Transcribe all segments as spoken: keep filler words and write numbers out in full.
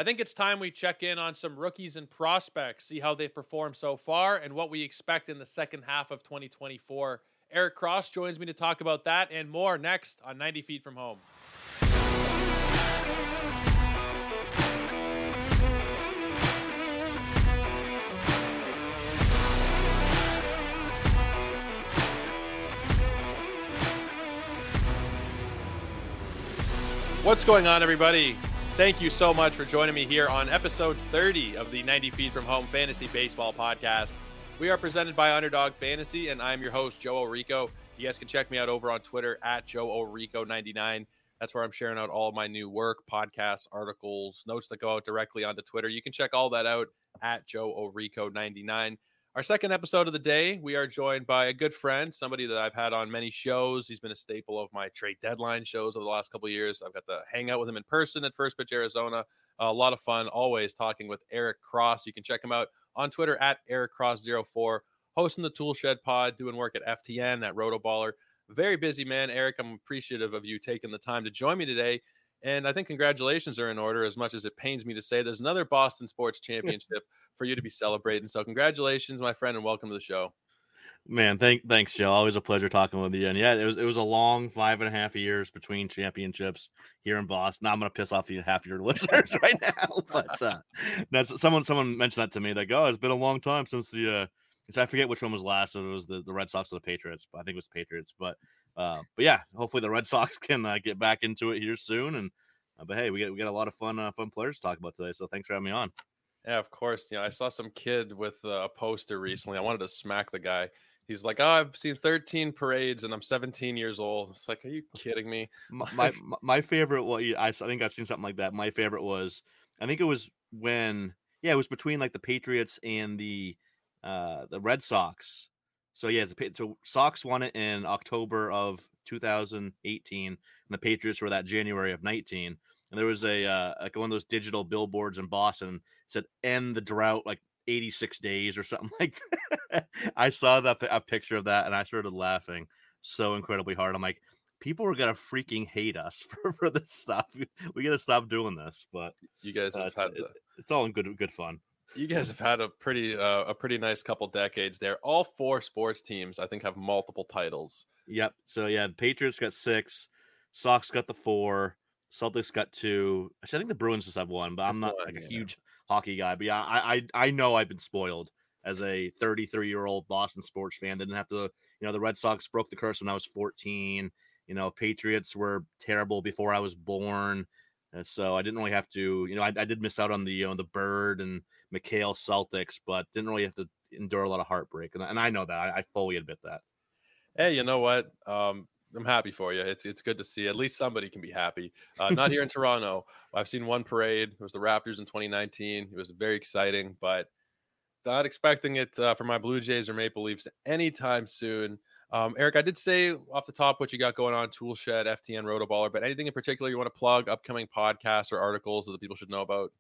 I think it's time we check in on some rookies and prospects, see how they've performed so far and what we expect in the second half of twenty twenty-four. Eric Cross joins me to talk about that and more next on ninety Feet from Home. What's going on, everybody? Thank you so much for joining me here on episode thirty of the ninety Feet from Home Fantasy Baseball Podcast. We are presented by Underdog Fantasy, and I'm your host, Joe Orico. You guys can check me out over on Twitter at Joe Orico ninety-nine. That's where I'm sharing out all of my new work, podcasts, articles, notes that go out directly onto Twitter. You can check all that out at Joe Orico ninety-nine. Our second episode of the day, we are joined by a good friend, somebody that I've had on many shows. He's been a staple of my trade deadline shows over the last couple of years. I've got to hang out with him in person at First Pitch Arizona. A lot of fun, always talking with Eric Cross. You can check him out on Twitter at Eric Cross zero four, hosting the Tool Shed Pod, doing work at F T N, at Rotoballer. Very busy man, Eric. I'm appreciative of you taking the time to join me today. And I think congratulations are in order, as much as it pains me to say. There's another Boston Sports Championship for you to be celebrating. So congratulations, my friend, and welcome to the show. Man, thank, thanks, Joe. Always a pleasure talking with you. And yeah, it was it was a long five and a half years between championships here in Boston. Now I'm going to piss off you, half your listeners right now. But uh, that's someone someone mentioned that to me. Like, oh, it's been a long time since the uh, I forget which one was last. It was the, the Red Sox or the Patriots. But I think it was the Patriots. But uh, but yeah, hopefully the Red Sox can uh, get back into it here soon. And uh, but hey, we get we got a lot of fun uh, fun players to talk about today. So thanks for having me on. Yeah, of course. You know, I saw some kid with a poster recently. I wanted to smack the guy. He's like, oh, I've seen thirteen parades and I'm seventeen years old. It's like, are you kidding me? My my, my favorite, well, I think I've seen something like that. My favorite was, I think it was when, yeah, it was between like the Patriots and the uh, the Red Sox. So yeah, so Sox won it in October of two thousand eighteen, and the Patriots were that January of nineteen. And there was a uh, like one of those digital billboards in Boston that said "End the drought," like eighty-six days or something like that. I saw that a picture of that and I started laughing so incredibly hard. I'm like, people are gonna freaking hate us for, for this stuff. We gotta stop doing this. But you guys have uh, had it's, the, it, it's all in good good fun. You guys have had a pretty uh, a pretty nice couple decades there. All four sports teams, I think, have multiple titles. Yep. So yeah, the Patriots got six, Sox got the four, Celtics got two. Actually, I think the Bruins just have one, but I'm not like a huge hockey guy. But yeah, I, I I know I've been spoiled as a thirty-three year old Boston sports fan. Didn't have to, you know, the Red Sox broke the curse when I was fourteen. You know, Patriots were terrible before I was born, and so I didn't really have to. You know, I, I did miss out on the you know the Bird and McHale Celtics, but didn't really have to endure a lot of heartbreak. And, and I know that. I, I fully admit that. Hey, you know what? Um, I'm happy for you. It's it's good to see. At least somebody can be happy. Uh, not here in Toronto. I've seen one parade. It was the Raptors in twenty nineteen. It was very exciting, but not expecting it uh, for my Blue Jays or Maple Leafs anytime soon. Um, Eric, I did say off the top what you got going on, Tool Shed, F T N, Rotoballer, but anything in particular you want to plug, upcoming podcasts or articles that the people should know about?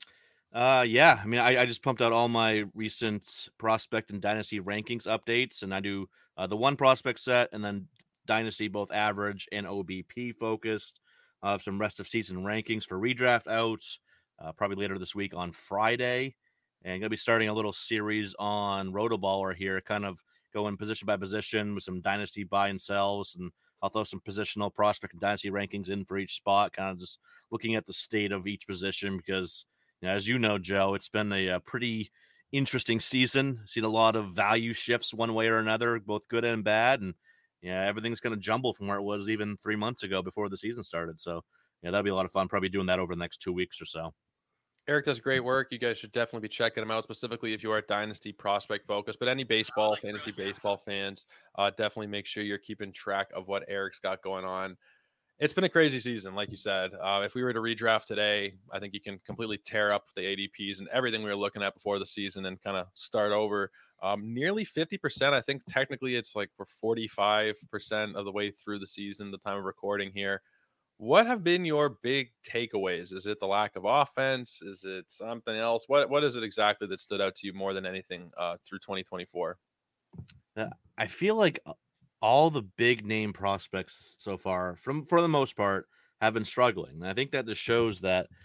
Uh, yeah. I mean, I, I just pumped out all my recent prospect and dynasty rankings updates, and I do uh, the one prospect set and then dynasty, both average and O B P focused. I have some rest of season rankings for redraft outs, uh, probably later this week on Friday. And going to be starting a little series on Rotoballer here, kind of going position by position with some dynasty buy and sells. And I'll throw some positional prospect and dynasty rankings in for each spot, kind of just looking at the state of each position. Because, you know, as you know, Joe, it's been a, a pretty interesting season. Seen a lot of value shifts one way or another, both good and bad. And, yeah, everything's going to jumble from where it was even three months ago before the season started. So, yeah, that'll be a lot of fun. Probably doing that over the next two weeks or so. Eric does great work. You guys should definitely be checking him out, specifically if you are dynasty prospect focused. But any baseball, fantasy baseball fans, uh, definitely make sure you're keeping track of what Eric's got going on. It's been a crazy season, like you said. Uh, if we were to redraft today, I think you can completely tear up the A D Ps and everything we were looking at before the season and kind of start over. Um, nearly fifty percent. I think technically it's like we're forty-five percent of the way through the season, the time of recording here. What have been your big takeaways? Is it the lack of offense? Is it something else? What What is it exactly that stood out to you more than anything uh, through twenty twenty-four? Uh, I feel like all the big name prospects so far, from for the most part, have been struggling. And I think that just shows that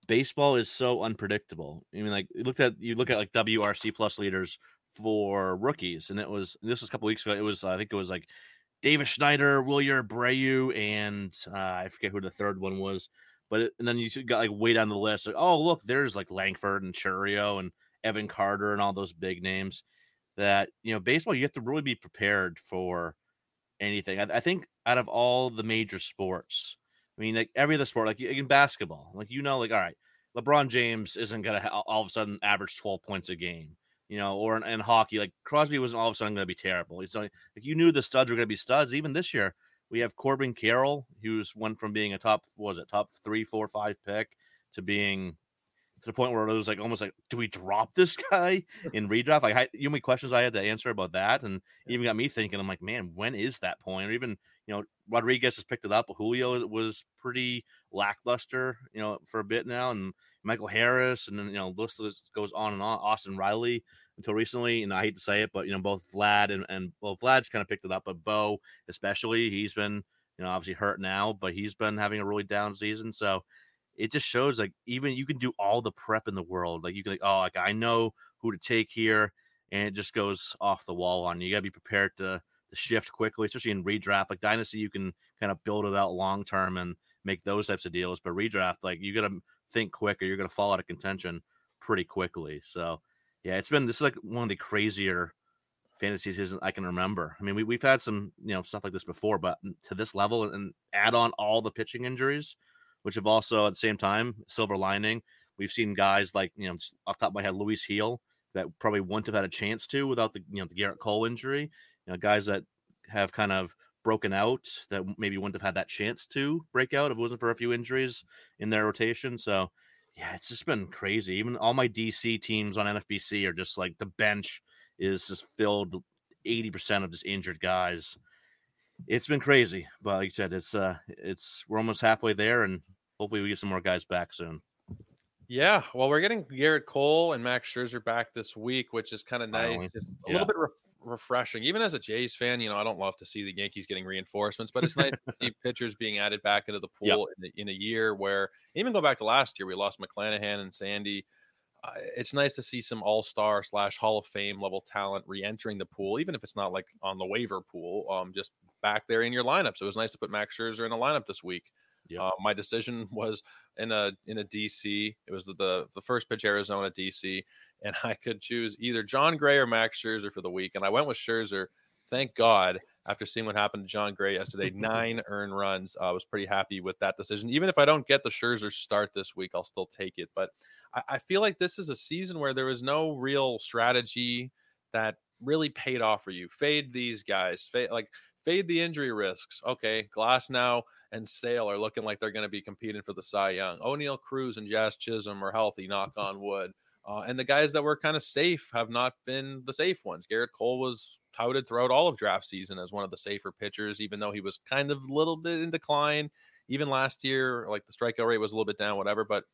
baseball is so unpredictable. I mean, like you looked at you look at like W R C plus leaders for rookies, and it was this was a couple weeks ago. It was I think it was like Davis Schneider, Wilyer Abreu, and uh, I forget who the third one was. But it, and then you got like way down the list, like oh look, there's like Langford and Churio and Evan Carter and all those big names. That you know, baseball you have to really be prepared for anything. I, I think out of all the major sports, I mean, like every other sport, like in basketball, like you know, like all right, LeBron James isn't gonna ha- all of a sudden average twelve points a game, you know, or in, in hockey, like Crosby wasn't all of a sudden gonna be terrible. It's like, like you knew the studs were gonna be studs. Even this year, we have Corbin Carroll, who's went from being a top, what was it, top three, four, five pick to being to the point where it was like almost like, do we drop this guy in redraft? Like, I, you know, how many questions I had to answer about that, and even got me thinking. I'm like, man, when is that point? Or even, you know, Rodriguez has picked it up. Julio was pretty lackluster, you know, for a bit now, and Michael Harris, and then you know, the list goes on and on. Austin Riley until recently, and I hate to say it, but you know, both Vlad and and well, Vlad's kind of picked it up, but Bo especially, he's been you know obviously hurt now, but he's been having a really down season, so. It just shows like even you can do all the prep in the world. Like you can like, oh, like I know who to take here, and it just goes off the wall on you. You gotta be prepared to to shift quickly, especially in redraft. Like Dynasty, you can kind of build it out long term and make those types of deals. But redraft, like you gotta think quick or you're gonna fall out of contention pretty quickly. So yeah, it's been this is like one of the crazier fantasy seasons I can remember. I mean, we we've had some, you know, stuff like this before, but to this level and add on all the pitching injuries, which have also at the same time silver lining. We've seen guys like you know off the top of my head, Luis Heel that probably wouldn't have had a chance to without the you know the Garrett Cole injury. You know, guys that have kind of broken out that maybe wouldn't have had that chance to break out if it wasn't for a few injuries in their rotation. So yeah, it's just been crazy. Even all my D C teams on N F B C are just like the bench is just filled eighty percent of just injured guys. It's been crazy, but like you said, it's uh, it's we're almost halfway there, and hopefully we get some more guys back soon. Yeah, well, we're getting Garrett Cole and Max Scherzer back this week, which is kind of nice. Finally. Just a Yeah. little bit re- refreshing. Even as a Jays fan, you know, I don't love to see the Yankees getting reinforcements, but it's nice to see pitchers being added back into the Yep. pool in, the, in a year where even go back to last year, we lost McClanahan and Sandy. Uh, it's nice to see some all-star slash Hall of Fame level talent re-entering the pool, even if it's not like on the waiver pool, um, just back there in your lineup. So it was nice to put Max Scherzer in a lineup this week. Yep. Uh, my decision was in a in a D C. It was the, the the first pitch Arizona D C, and I could choose either John Gray or Max Scherzer for the week, and I went with Scherzer. Thank God. After seeing what happened to John Gray yesterday, nine earned runs. I was pretty happy with that decision. Even if I don't get the Scherzer start this week, I'll still take it. But I, I feel like this is a season where there was no real strategy that really paid off for you. Fade these guys. Fade, like fade the injury risks. Okay, Glasnow and Sale are looking like they're going to be competing for the Cy Young. O'Neal Cruz and Jazz Chisholm are healthy, knock on wood. Uh, and the guys that were kind of safe have not been the safe ones. Garrett Cole was touted throughout all of draft season as one of the safer pitchers, even though he was kind of a little bit in decline. Even last year, like the strikeout rate was a little bit down, whatever. But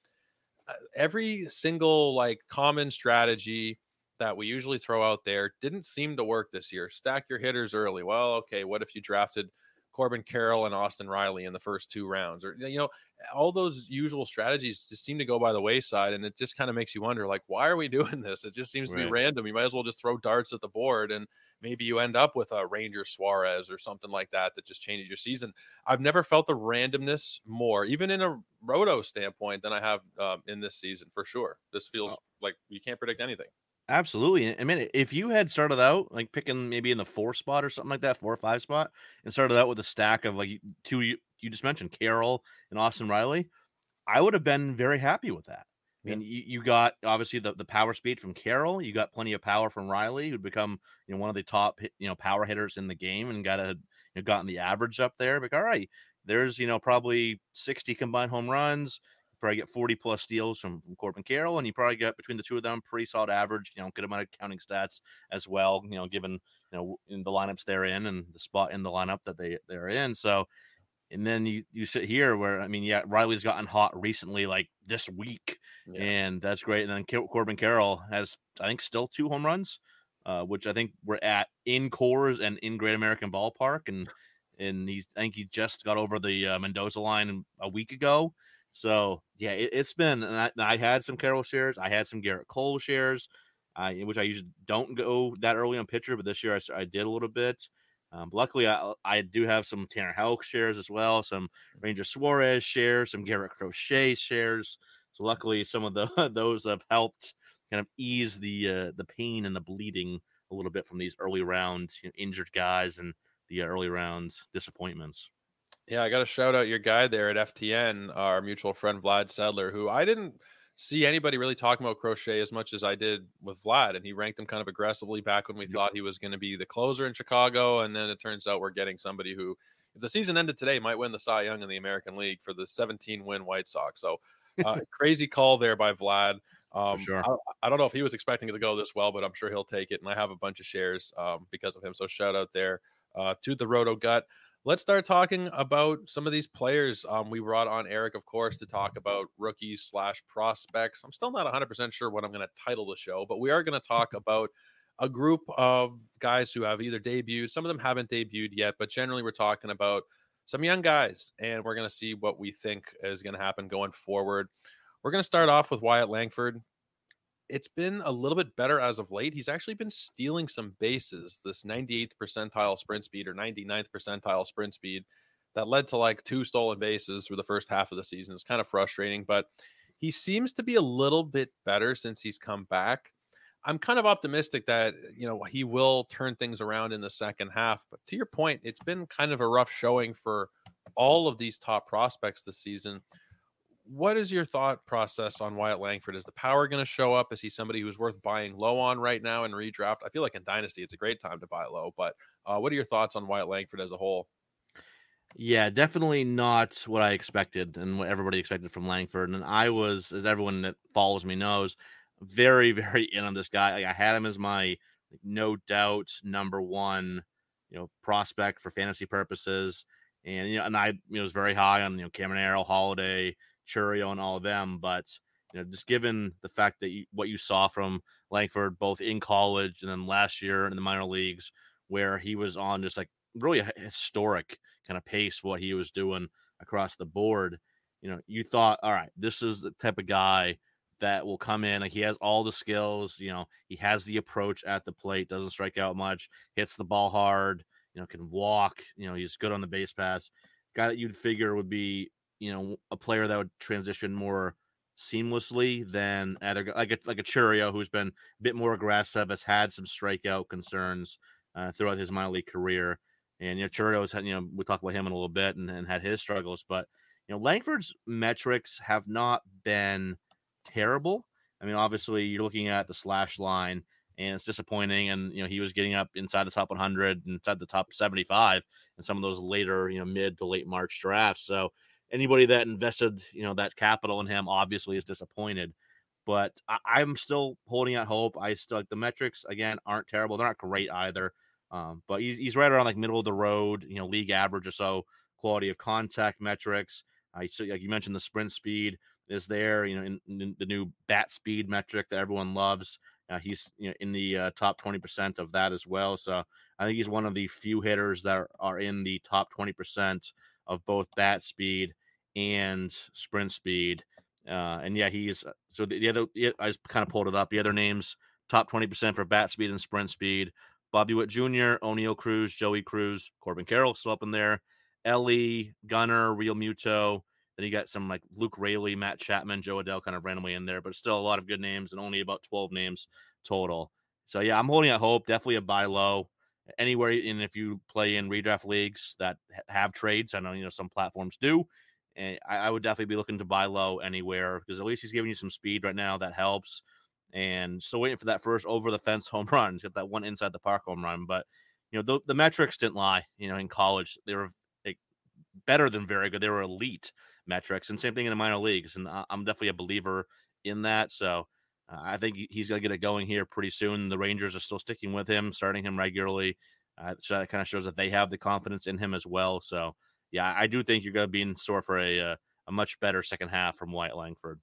every single like common strategy that we usually throw out there didn't seem to work this year. Stack your hitters early. Well, okay, what if you drafted Corbin Carroll and Austin Riley in the first two rounds? Or, you know, all those usual strategies just seem to go by the wayside. And it just kind of makes you wonder, like, why are we doing this? It just seems to Right. be random. You might as well just throw darts at the board and maybe you end up with a Ranger Suarez or something like that that just changes your season. I've never felt the randomness more, even in a roto standpoint, than I have um, in this season, for sure. This feels Oh. like you can't predict anything. Absolutely. I mean, if you had started out like picking maybe in the four spot or something like that, four or five spot, and started out with a stack of like two you, you just mentioned, Carroll and Austin Riley, I would have been very happy with that. I mean, you, you got obviously the, the power speed from Carroll. You got plenty of power from Riley, who'd become you know one of the top you know power hitters in the game and got a you know, gotten the average up there. Like, all right, there's you know probably sixty combined home runs. You probably get forty plus steals from, from Corbin Carroll, and you probably get between the two of them pretty solid average. You know, good amount of counting stats as well. You know, given you know in the lineups they're in and the spot in the lineup that they they're in. So. And then you, you sit here where, I mean, yeah, Riley's gotten hot recently, like this week, yeah. and that's great. And then Corbin Carroll has, I think, still two home runs, uh, which I think we're at in Coors and in Great American Ballpark. And and he, I think he just got over the uh, Mendoza line a week ago. So yeah, it, it's been. And I, and I had some Carroll shares. I had some Garrett Cole shares, uh, which I usually don't go that early on pitcher, but this year I, s- I did a little bit. Um, but luckily, I, I do have some Tanner Houck shares as well, some Ranger Suarez shares, some Garrett Crochet shares. So luckily, some of the those have helped kind of ease the uh, the pain and the bleeding a little bit from these early round, you know, injured guys and the early round disappointments. Yeah, I got to shout out your guy there at F T N, our mutual friend Vlad Sedler, who I didn't see anybody really talking about Crochet as much as I did with Vlad, and he ranked him kind of aggressively back when we Yep. thought he was going to be the closer in Chicago, and then it turns out we're getting somebody who, if the season ended today, might win the Cy Young in the American League for the seventeen win White Sox. So, uh, crazy call there by Vlad. For Um, sure. I, I don't know if he was expecting it to go this well, but I'm sure he'll take it, and I have a bunch of shares um, because of him. So shout out there uh, to the Roto Gut. Let's start talking about some of these players. Um, we brought on Eric, of course, to talk about rookies slash prospects. I'm still not one hundred percent sure what I'm going to title the show, but we are going to talk about a group of guys who have either debuted. Some of them haven't debuted yet, but generally we're talking about some young guys, and we're going to see what we think is going to happen going forward. We're going to start off with Wyatt Langford. It's been a little bit better as of late. He's actually been stealing some bases. This ninety-eighth percentile sprint speed or ninety-ninth percentile sprint speed that led to like two stolen bases for the first half of the season. It's kind of frustrating, but he seems to be a little bit better since he's come back. I'm kind of optimistic that, you know, he will turn things around in the second half. But to your point, it's been kind of a rough showing for all of these top prospects this season. What is your thought process on Wyatt Langford? Is the power going to show up? Is he somebody who's worth buying low on right now in redraft? I feel like in Dynasty, it's a great time to buy low, but uh, what are your thoughts on Wyatt Langford as a whole? Yeah, definitely not what I expected and what everybody expected from Langford. And I was, as everyone that follows me knows, very, very in on this guy. Like, I had him as my like, no doubt number one, you know, prospect for fantasy purposes. And you know, and I you know, was very high on you know Cameron Arrow, Holiday, Churio, and all of them. But you know, just given the fact that you, what you saw from Langford both in college and then last year in the minor leagues, where he was on just like really a historic kind of pace what he was doing across the board. You know, you thought, all right, this is the type of guy that will come in. Like he has all the skills. You know, he has the approach at the plate, doesn't strike out much, hits the ball hard. You know, can walk. You know, he's good on the base pass. Guy that you'd figure would be, you know, a player that would transition more seamlessly than other like a like a Churio who's been a bit more aggressive, has had some strikeout concerns uh, throughout his minor league career. And you know, Churrio's had, you know, we'll talk about him in a little bit and, and had his struggles, but you know, Langford's metrics have not been terrible. I mean, obviously, you're looking at the slash line, and it's disappointing. And you know, he was getting up inside the top one hundred, inside the top seventy-five, in some of those later, you know, mid to late March drafts. So anybody that invested, you know, that capital in him obviously is disappointed. But I, I'm still holding out hope. I still like the metrics again aren't terrible. They're not great either. Um, but he's, he's right around like middle of the road, you know, league average or so quality of contact metrics. Uh, so like you mentioned, the sprint speed is there, you know, in, in the new bat speed metric that everyone loves. Uh, he's you know in the uh, top twenty percent of that as well. So I think he's one of the few hitters that are, are in the top twenty percent of both bat speed and sprint speed. Uh, and yeah, he's so the, the other, I just kind of pulled it up. The other names, top twenty percent for bat speed and sprint speed. Bobby Witt Junior, O'Neill Cruz, Joey Cruz, Corbin Carroll still up in there. Ellie, Gunner, Real Muto. Then you got some like Luke Rayleigh, Matt Chapman, Joe Adell kind of randomly in there, but still a lot of good names and only about twelve names total. So yeah, I'm holding out hope. Definitely a buy low anywhere. And if you play in redraft leagues that have trades, I know you know some platforms do. And I, I would definitely be looking to buy low anywhere because at least he's giving you some speed right now. That helps. And still waiting for that first over the fence home run. He's got that one inside the park home run. But, you know, the, the metrics didn't lie. You know, in college, they were like, better than very good. They were elite metrics. And same thing in the minor leagues. And I'm definitely a believer in that. So uh, I think he's going to get it going here pretty soon. The Rangers are still sticking with him, starting him regularly. Uh, so that kind of shows that they have the confidence in him as well. So, yeah, I do think you're going to be in store for a, a, a much better second half from Wyatt Langford.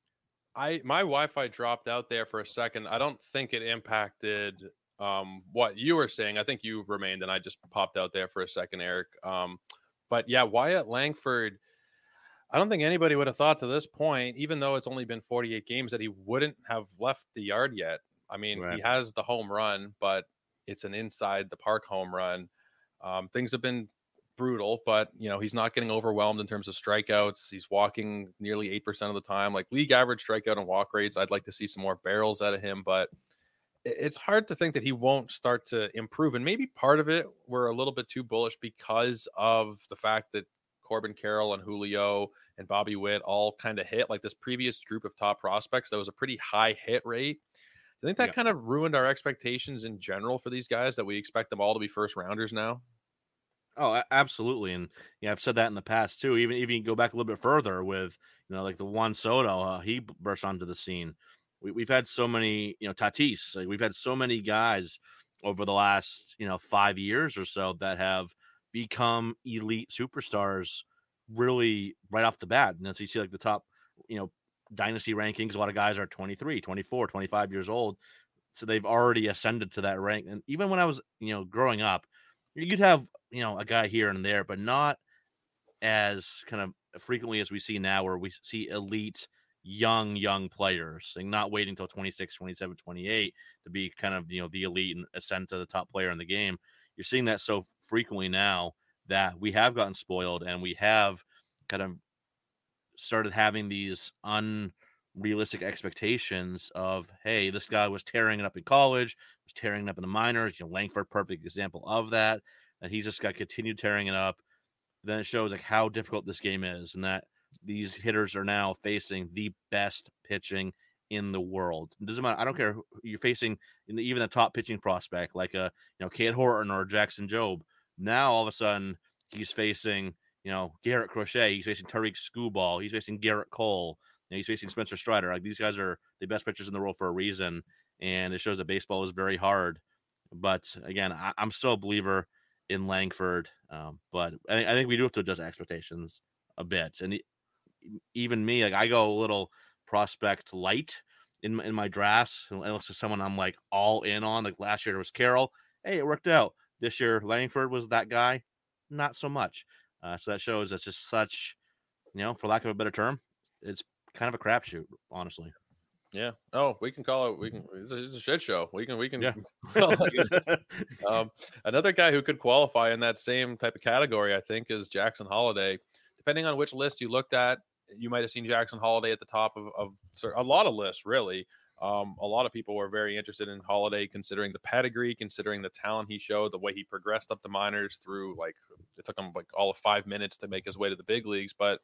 I my Wi-Fi dropped out there for a second. I don't think it impacted um, what you were saying. I think you remained, and I just popped out there for a second, Eric. Um, but yeah, Wyatt Langford. I don't think anybody would have thought to this point, even though it's only been forty-eight games, that he wouldn't have left the yard yet. I mean, Right. he has the home run, but it's an inside the park home run. Um, things have been brutal, but you know, he's not getting overwhelmed in terms of strikeouts. He's walking nearly eight percent of the time, like league average strikeout and walk rates. I'd like to see some more barrels out of him, but it- it's hard to think that he won't start to improve. And maybe part of it, we're a little bit too bullish because of the fact that Corbin Carroll and Julio and Bobby Witt all kind of hit like this previous group of top prospects. That was a pretty high hit rate. I think that Yeah. kind of ruined our expectations in general for these guys, that we expect them all to be first rounders now. Oh, a- absolutely, and yeah, I've said that in the past too. Even even you go back a little bit further with you know like the Juan Soto, uh, he b- burst onto the scene. We, we've had so many, you know, Tatis. Like we've had so many guys over the last you know five years or so that have become elite superstars, really right off the bat. And as you see, like the top, you know, dynasty rankings, a lot of guys are twenty-three, twenty-four, twenty-five years old, so they've already ascended to that rank. And even when I was, you know, growing up, you'd have, you know, a guy here and there, but not as kind of frequently as we see now, where we see elite young, young players and not waiting until twenty-six, twenty-seven, twenty-eight to be kind of, you know, the elite and ascend to the top player in the game. You're seeing that so frequently now that we have gotten spoiled and we have kind of started having these unrealistic expectations of, hey, this guy was tearing it up in college, was tearing it up in the minors. You know, Langford, perfect example of that. And he's just got to continue tearing it up. Then it shows like how difficult this game is, and that these hitters are now facing the best pitching in the world. It doesn't matter. I don't care who you're facing, in the, even the top pitching prospect like a you know Cade Horton or Jackson Jobe. Now all of a sudden he's facing you know Garrett Crochet. He's facing Tariq Skubal. He's facing Garrett Cole. You know, he's facing Spencer Strider. Like these guys are the best pitchers in the world for a reason, and it shows that baseball is very hard. But again, I, I'm still a believer in Langford, um, but I, I think we do have to adjust expectations a bit. And e- even me, like I go a little prospect light in in my drafts, unless it's someone I'm like all in on. Like last year it was Carroll. Hey, it worked out. This year Langford was that guy, not so much. Uh, so that shows it's just such, you know, for lack of a better term, it's kind of a crapshoot, honestly. Yeah. Oh, we can call it. We can. It's a, it's a shit show. We can. We can. Yeah. call it. um, another guy who could qualify in that same type of category, I think, is Jackson Holiday. Depending on which list you looked at, you might have seen Jackson Holiday at the top of, of a lot of lists. Really, um, a lot of people were very interested in Holiday, considering the pedigree, considering the talent he showed, the way he progressed up the minors through. Like it took him like all of five minutes to make his way to the big leagues, but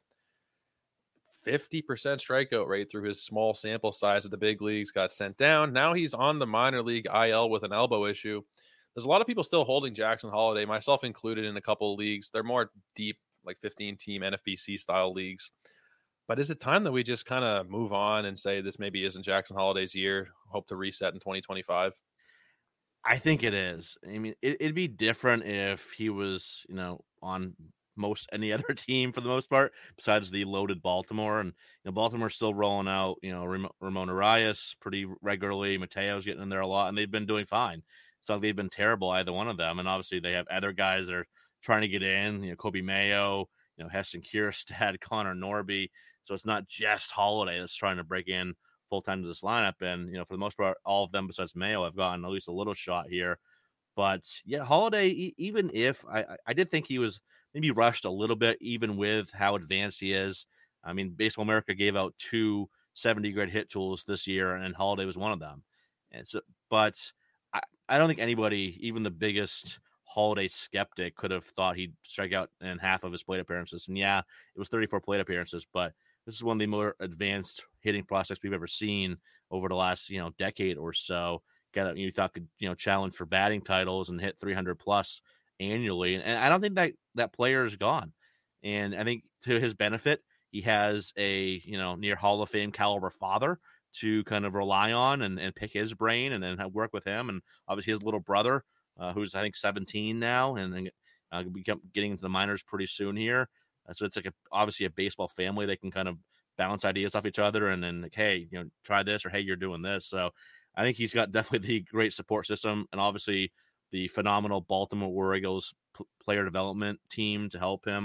fifty percent strikeout rate through his small sample size of the big leagues, got sent down. Now he's on the minor league I L with an elbow issue. There's a lot of people still holding Jackson Holiday, myself included, in a couple of leagues. They're more deep, like fifteen team N F B C style leagues. But is it time that we just kind of move on and say this maybe isn't Jackson Holiday's year? Hope to reset in twenty twenty-five? I think it is. I mean, it, it'd be different if he was, you know, on most any other team for the most part, besides the loaded Baltimore. And you know, Baltimore's still rolling out, you know, Ram- Ramon Arias pretty regularly. Mateo's getting in there a lot, and they've been doing fine. It's not like they've been terrible, either one of them. And obviously, they have other guys that are trying to get in. You know, Kobe Mayo, you know, Heston Kierstad, Connor Norby. So it's not just Holiday that's trying to break in full time to this lineup. And, you know, for the most part, all of them besides Mayo have gotten at least a little shot here. But yeah, Holiday, e- even if I, I I did think he was maybe rushed a little bit, even with how advanced he is. I mean, Baseball America gave out two seventy grade hit tools this year, and Holiday was one of them. And so, but I, I don't think anybody, even the biggest Holiday skeptic, could have thought he'd strike out in half of his plate appearances. And yeah, it was thirty-four plate appearances, but this is one of the more advanced hitting prospects we've ever seen over the last, you know, decade or so. Guy that you thought could, you know, challenge for batting titles and hit three hundred plus annually. And, and I don't think that that player is gone. And I think to his benefit, he has a, you know, near Hall of Fame caliber father to kind of rely on and, and pick his brain and then work with him. And obviously his little brother, uh, who's I think seventeen now and uh, become getting into the minors pretty soon here. Uh, so it's like a, obviously a baseball family. They can kind of bounce ideas off each other and then like, hey, you know, try this, or hey, you're doing this. So I think he's got definitely the great support system and obviously the phenomenal Baltimore Orioles p- player development team to help him.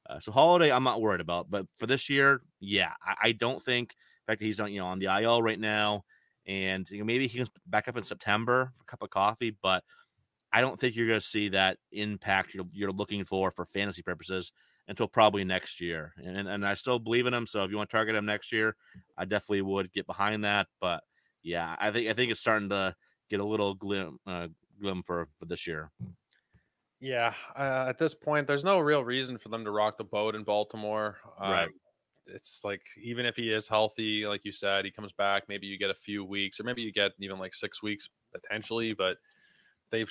Uh, so Holiday, I'm not worried about, but for this year, yeah, I, I don't think the fact that he's on, you know, on the I L right now, and you know, maybe he can back up in September for a cup of coffee, but I don't think you're going to see that impact you're, you're looking for for fantasy purposes until probably next year. And and I still believe in him. So if you want to target him next year, I definitely would get behind that. But yeah, I think I think it's starting to get a little glim uh, glim for for this year. Yeah, uh, at this point, there's no real reason for them to rock the boat in Baltimore. Right. Um, it's like even if he is healthy, like you said, he comes back. Maybe you get a few weeks, or maybe you get even like six weeks potentially. But they've,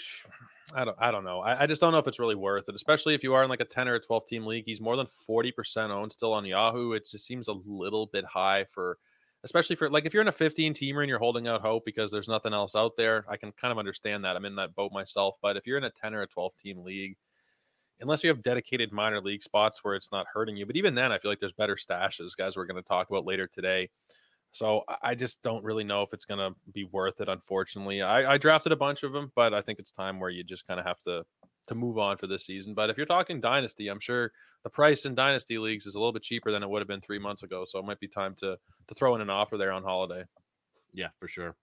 I don't, I don't know. I, I just don't know if it's really worth it, especially if you are in like a ten or a twelve team league. He's more than forty percent owned still on Yahoo. It just seems a little bit high for, especially for like if you're in a fifteen teamer and you're holding out hope because there's nothing else out there. I can kind of understand that. I'm in that boat myself. But if you're in a ten or a twelve team league, unless you have dedicated minor league spots where it's not hurting you, but even then, I feel like there's better stashes, guys. We're going to talk about later today. So I just don't really know if it's going to be worth it. Unfortunately, I, I drafted a bunch of them, but I think it's time where you just kind of have to to move on for this season. But if you're talking dynasty, I'm sure the price in dynasty leagues is a little bit cheaper than it would have been three months ago. So it might be time to to throw in an offer there on Holiday. Yeah, for sure.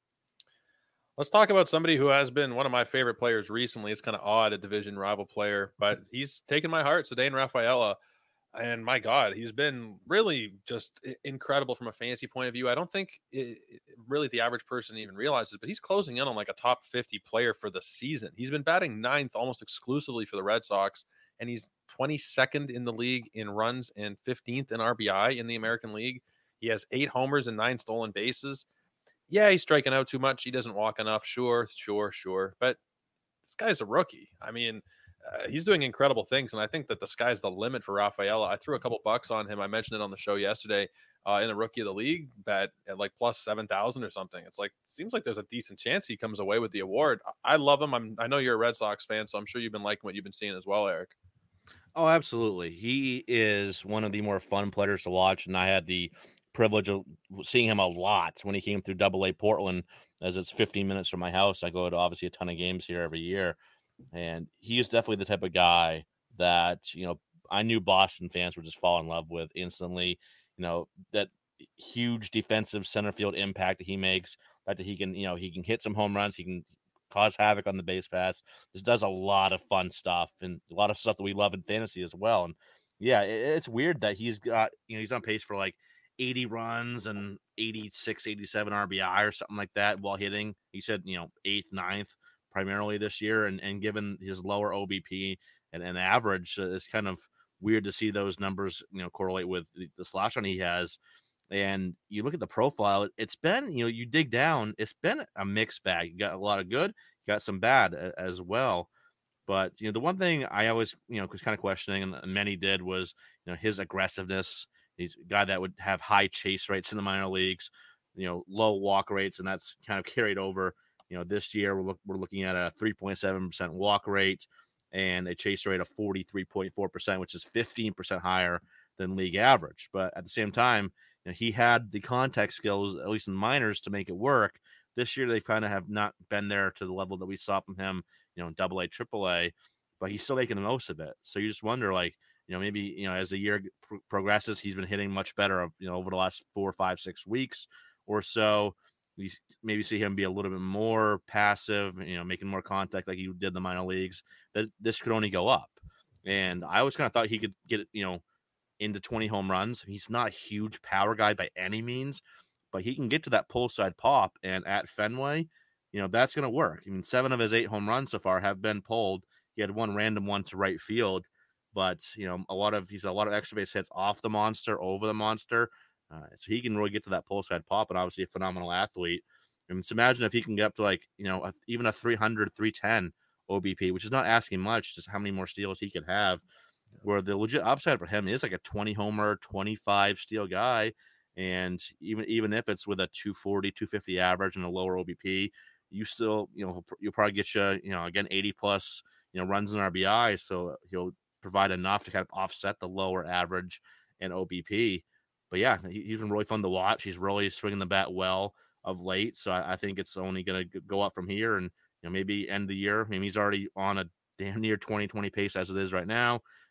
Let's talk about somebody who has been one of my favorite players recently. It's kind of odd, a division rival player, but he's taken my heart. Ceddanne Rafaela. And my God, he's been really just incredible from a fantasy point of view. I don't think it, it, really the average person even realizes, but he's closing in on like a top fifty player for the season. He's been batting ninth almost exclusively for the Red Sox, and he's twenty-second in the league in runs and fifteenth in R B I in the American League. He has eight homers and nine stolen bases. Yeah, he's striking out too much. He doesn't walk enough. Sure, sure, sure. But this guy's a rookie. I mean, Uh, he's doing incredible things, and I think that the sky's the limit for Rafaela. I threw a couple bucks on him. I mentioned it on the show yesterday uh, in a rookie of the league bet at like plus seven thousand or something. It's like seems like there's a decent chance he comes away with the award. I love him. I'm, I know you're a Red Sox fan, so I'm sure you've been liking what you've been seeing as well, Eric. Oh, absolutely. He is one of the more fun players to watch, and I had the privilege of seeing him a lot when he came through Double A Portland, as it's fifteen minutes from my house. I go to obviously a ton of games here every year. And he is definitely the type of guy that, you know, I knew Boston fans would just fall in love with instantly. You know, that huge defensive center field impact that he makes, that he can, you know, he can hit some home runs, he can cause havoc on the base pass. Just does a lot of fun stuff and a lot of stuff that we love in fantasy as well. And yeah, it, it's weird that he's got, you know, he's on pace for like eighty runs and eighty-six, eighty-seven R B I or something like that while hitting. He said, you know, eighth, ninth primarily this year, and, and given his lower O B P and, and average, uh, it's kind of weird to see those numbers, you know, correlate with the, the slash on he has. And you look at the profile, it's been, you know, you dig down, it's been a mixed bag. You got a lot of good, you got some bad a, as well. But, you know, the one thing I always, you know, was kind of questioning, and many did, was, you know, his aggressiveness. He's a guy that would have high chase rates in the minor leagues, you know, low walk rates, and that's kind of carried over. You know, this year we're, look, we're looking at a three point seven percent walk rate and a chase rate of forty-three point four percent, which is fifteen percent higher than league average. But at the same time, you know, he had the contact skills, at least in minors, to make it work. This year, they kind of have not been there to the level that we saw from him, you know, in double A, triple A, but he's still making the most of it. So you just wonder, like, you know, maybe, you know, as the year pr- progresses, he's been hitting much better, you know, over the last four, five, six weeks or so. We maybe see him be a little bit more passive, you know, making more contact like he did in the minor leagues. That this could only go up. And I always kind of thought he could get, you know, into twenty home runs. He's not a huge power guy by any means, but he can get to that pull side pop. And at Fenway, you know, that's going to work. I mean, seven of his eight home runs so far have been pulled. He had one random one to right field, but, you know, a lot of, he's a lot of extra base hits off the monster, over the monster. Uh, so he can really get to that pull side pop, and obviously a phenomenal athlete. And so imagine if he can get up to like, you know, a, even a three hundred, three ten O B P, which is not asking much, just how many more steals he could have, where the legit upside for him is like a twenty homer, twenty-five steal guy. And even, even if it's with a two forty, two fifty average and a lower O B P, you still, you know, you'll probably get you, you know, again, eighty plus, you know, runs in R B I. So he'll provide enough to kind of offset the lower average and O B P. But yeah, he, he's been really fun to watch. He's really swinging the bat well of late. So I, I think it's only going to go up from here, and, you know, maybe end the year. I mean, he's already on a damn near twenty twenty pace as it is right now.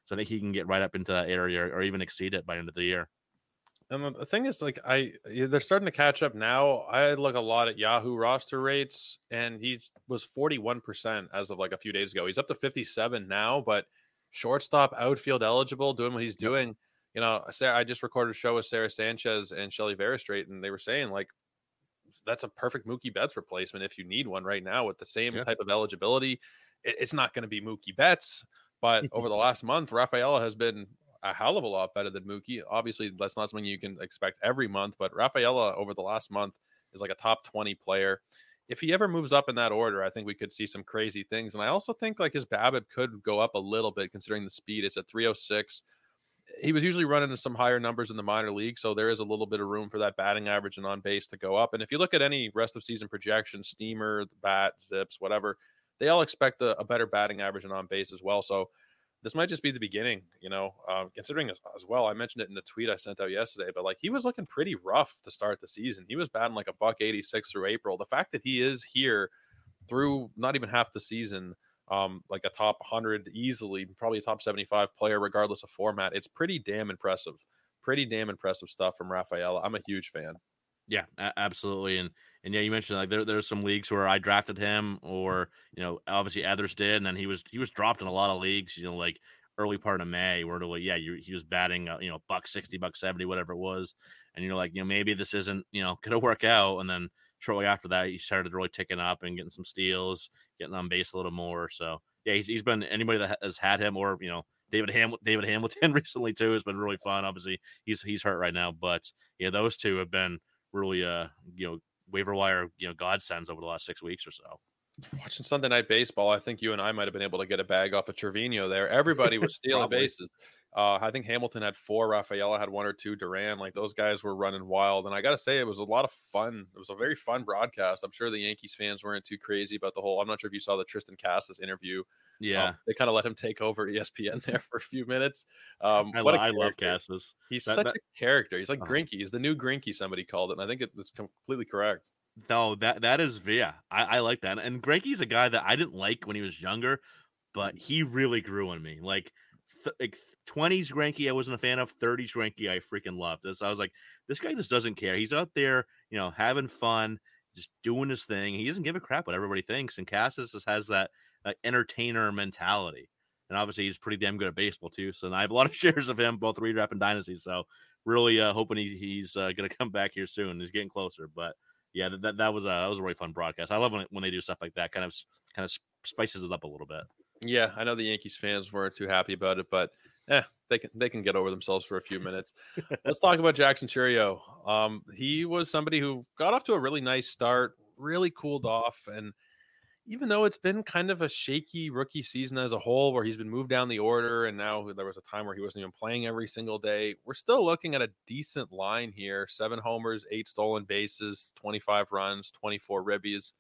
So I think he can get right up into that area or, or even exceed it by the end of the year. And the thing is, like, I they're starting to catch up now. I look a lot at Yahoo roster rates, and he was forty-one percent as of like a few days ago. He's up to fifty-seven now, but shortstop, outfield eligible, doing what he's doing. Yep. You know, Sarah, I just recorded a show with Sarah Sanchez and Shelly Veristrate, and they were saying, like, that's a perfect Mookie Betts replacement if you need one right now with the same yeah. type of eligibility. It, it's not going to be Mookie Betts, but over the last month, Rafaela has been a hell of a lot better than Mookie. Obviously, that's not something you can expect every month, but Rafaela over the last month is like a top twenty player. If he ever moves up in that order, I think we could see some crazy things. And I also think like his BABIP could go up a little bit considering the speed. It's at three oh six. He was usually running some higher numbers in the minor league, so there is a little bit of room for that batting average and on base to go up. And if you look at any rest of season projections, Steamer, Bat, Zips, whatever, they all expect a, a better batting average and on base as well. So this might just be the beginning, you know, uh, considering as, as well. I mentioned it in the tweet I sent out yesterday, but like he was looking pretty rough to start the season. He was batting like a buck eighty-six through April. The fact that he is here through not even half the season, um, like a top one hundred easily, probably a top seventy-five player, regardless of format, it's pretty damn impressive. Pretty damn impressive stuff from Rafaela. I'm a huge fan. Yeah, a- absolutely. And and yeah, you mentioned like there there's some leagues where I drafted him, or you know, obviously others did, and then he was he was dropped in a lot of leagues. You know, like early part of May, where like yeah, you, he was batting uh, you know buck sixty, buck seventy, whatever it was, and you're like you know maybe this isn't you know gonna work out, and then shortly after that he started really ticking up and getting some steals, getting on base a little more. So yeah, he's he's been anybody that has had him, or you know. David Ham David Hamilton recently too has been really fun. Obviously, he's he's hurt right now, but yeah, those two have been really uh you know waiver wire you know godsends over the last six weeks or so. Watching Sunday Night Baseball, I think you and I might have been able to get a bag off of Trevino there. Everybody was stealing bases. Uh, I think Hamilton had four, Rafaela had one or two, Duran, like those guys were running wild. And I got to say, it was a lot of fun. It was a very fun broadcast. I'm sure the Yankees fans weren't too crazy about the whole, I'm not sure if you saw the Tristan Casas interview. Yeah. Um, they kind of let him take over E S P N there for a few minutes. Um, I, what lo- I love Casas. He's that, such that, a character. He's like uh, Greinke. He's the new Greinke, somebody called it. And I think it, it's completely correct. No, that that is yeah, I, I like that. And Greinke's a guy that I didn't like when he was younger, but he really grew on me. Like, th- like twenties Greinke, I wasn't a fan of. thirties Greinke, I freaking loved this. I was like, this guy just doesn't care. He's out there, you know, having fun, just doing his thing. He doesn't give a crap what everybody thinks. And Casas just has that uh, entertainer mentality. And obviously, he's pretty damn good at baseball too. So I have a lot of shares of him, both redraft and dynasty. So really uh, hoping he, he's uh, going to come back here soon. He's getting closer, but. Yeah, that that was a that was a really fun broadcast. I love when when they do stuff like that. Kind of kind of spices it up a little bit. Yeah, I know the Yankees fans weren't too happy about it, but eh, they can they can get over themselves for a few minutes. Let's talk about Jackson Chourio. Um, he was somebody who got off to a really nice start, really cooled off, and even though it's been kind of a shaky rookie season as a whole, where he's been moved down the order, and now there was a time where he wasn't even playing every single day, we're still looking at a decent line here. Seven homers, eight stolen bases, twenty-five runs, twenty-four ribbies.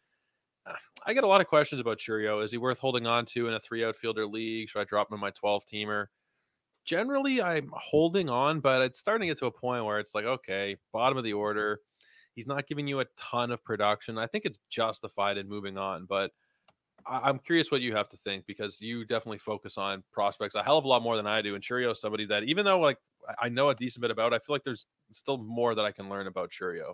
I get a lot of questions about Chourio. Is he worth holding on to in a three outfielder league? Should I drop him in my twelve-teamer? Generally, I'm holding on, but it's starting to get to a point where it's like, okay, bottom of the order. He's not giving you a ton of production. I think it's justified in moving on, but I- I'm curious what you have to think, because you definitely focus on prospects a hell of a lot more than I do. And Chourio is somebody that, even though like I know a decent bit about, I feel like there's still more that I can learn about Chourio.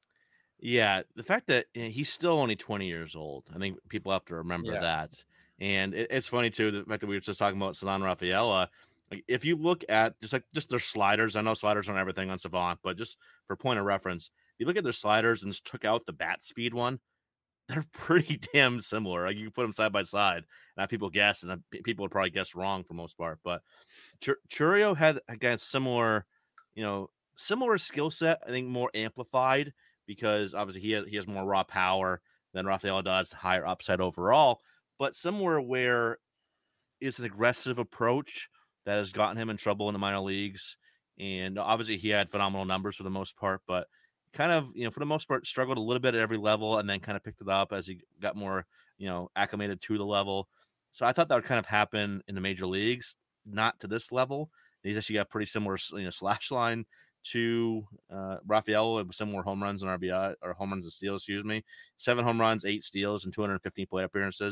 Yeah, the fact that he's still only twenty years old, I think people have to remember Yeah. that. And it, it's funny too, the fact that we were just talking about Savant Rafaela. Like, if you look at just like just their sliders, I know sliders aren't everything on Savant, but just for point of reference, you look at their sliders and just took out the bat speed one, they're pretty damn similar. Like, you can put them side by side, and have people guess, and people would probably guess wrong for the most part. But Chur- Chourio had again similar, you know, similar skill set. I think more amplified, because obviously he has, he has more raw power than Rafaela does, higher upside overall. But somewhere where it's an aggressive approach that has gotten him in trouble in the minor leagues. And obviously he had phenomenal numbers for the most part, but kind of, you know, for the most part, struggled a little bit at every level, and then kind of picked it up as he got more, you know, acclimated to the level. So I thought that would kind of happen in the major leagues, not to this level. He's actually got pretty similar, you know, slash line to uh, Rafaela, with similar home runs and R B I, or home runs and steals, excuse me. Seven home runs, eight steals, and two hundred fifteen play appearances.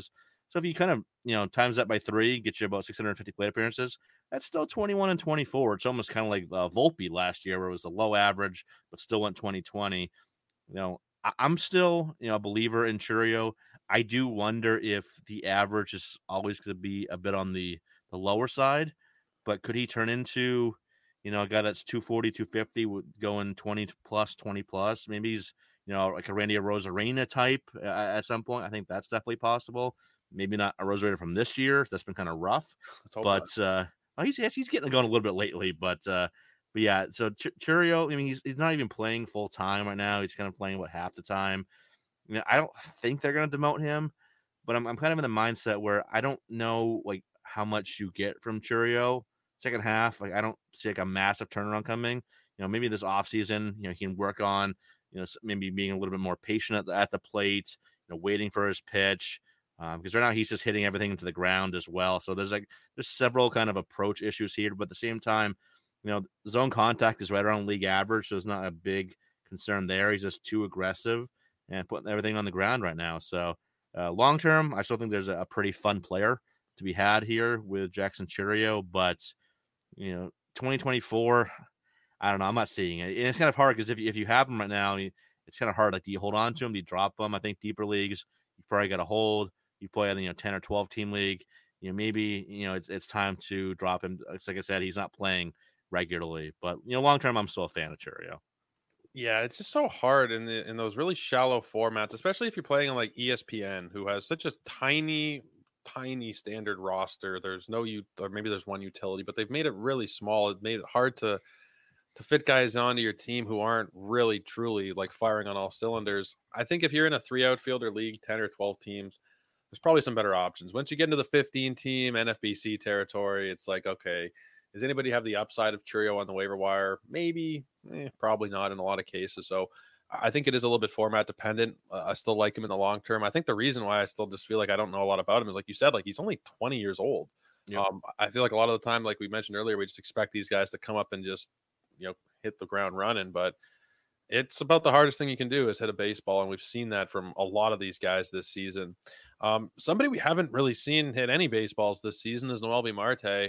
So if you kind of, you know, times that by three, get you about six hundred fifty plate appearances, that's still twenty-one and twenty-four. It's almost kind of like uh, Volpe last year, where it was a low average, but still went twenty twenty. You know, I- I'm still, you know, a believer in Churio. I do wonder if the average is always going to be a bit on the, the lower side, but could he turn into, you know, a guy that's two forty, two fifty, going twenty plus, twenty plus? Maybe he's, you know, like a Randy Rosarena type uh, at some point. I think that's definitely possible. Maybe not a Rosarena from this year. That's been kind of rough, Let's hope not. but uh, well, he's he's getting going a little bit lately. But uh, but yeah, so Ch- Churio, I mean, he's he's not even playing full time right now. He's kind of playing what half the time. I mean, I don't think they're going to demote him, but I'm I'm kind of in the mindset where I don't know like how much you get from Churio second half. Like I don't see like a massive turnaround coming. You know, maybe this offseason, you know, he can work on, you know, maybe being a little bit more patient at the, at the plate, you know, waiting for his pitch. Um, because right now he's just hitting everything into the ground as well. So there's like there's several kind of approach issues here, but at the same time, you know, zone contact is right around league average, so it's not a big concern there. He's just too aggressive and putting everything on the ground right now. So uh, long term, I still think there's a, a pretty fun player to be had here with Jackson Churio, but you know, twenty twenty-four, I don't know. I'm not seeing it, and it's kind of hard because if you, if you have him right now, it's kind of hard. Like, do you hold on to him? Do you drop him? I think deeper leagues, you probably got to hold. You play in, you know, ten or twelve team league, you know, maybe, you know, it's it's time to drop him. It's like I said, he's not playing regularly, but you know, long term, I'm still a fan of Churio. Yeah, it's just so hard in the in those really shallow formats, especially if you're playing on like E S P N, who has such a tiny, tiny standard roster. There's no you, or maybe there's one utility, but they've made it really small. It made it hard to to fit guys onto your team who aren't really truly like firing on all cylinders. I think if you're in a three outfielder league, ten or twelve teams, there's probably some better options. Once you get into the fifteen team N F B C territory, it's like, okay, does anybody have the upside of Churio on the waiver wire? Maybe, eh, probably not in a lot of cases. So I think it is a little bit format dependent. Uh, I still like him in the long term. I think the reason why I still just feel like I don't know a lot about him is, like you said, like he's only twenty years old. Yep. Um, I feel like a lot of the time, like we mentioned earlier, we just expect these guys to come up and just, you know, hit the ground running. But it's about the hardest thing you can do is hit a baseball, and we've seen that from a lot of these guys this season. Um, somebody we haven't really seen hit any baseballs this season is Noelvi Marte.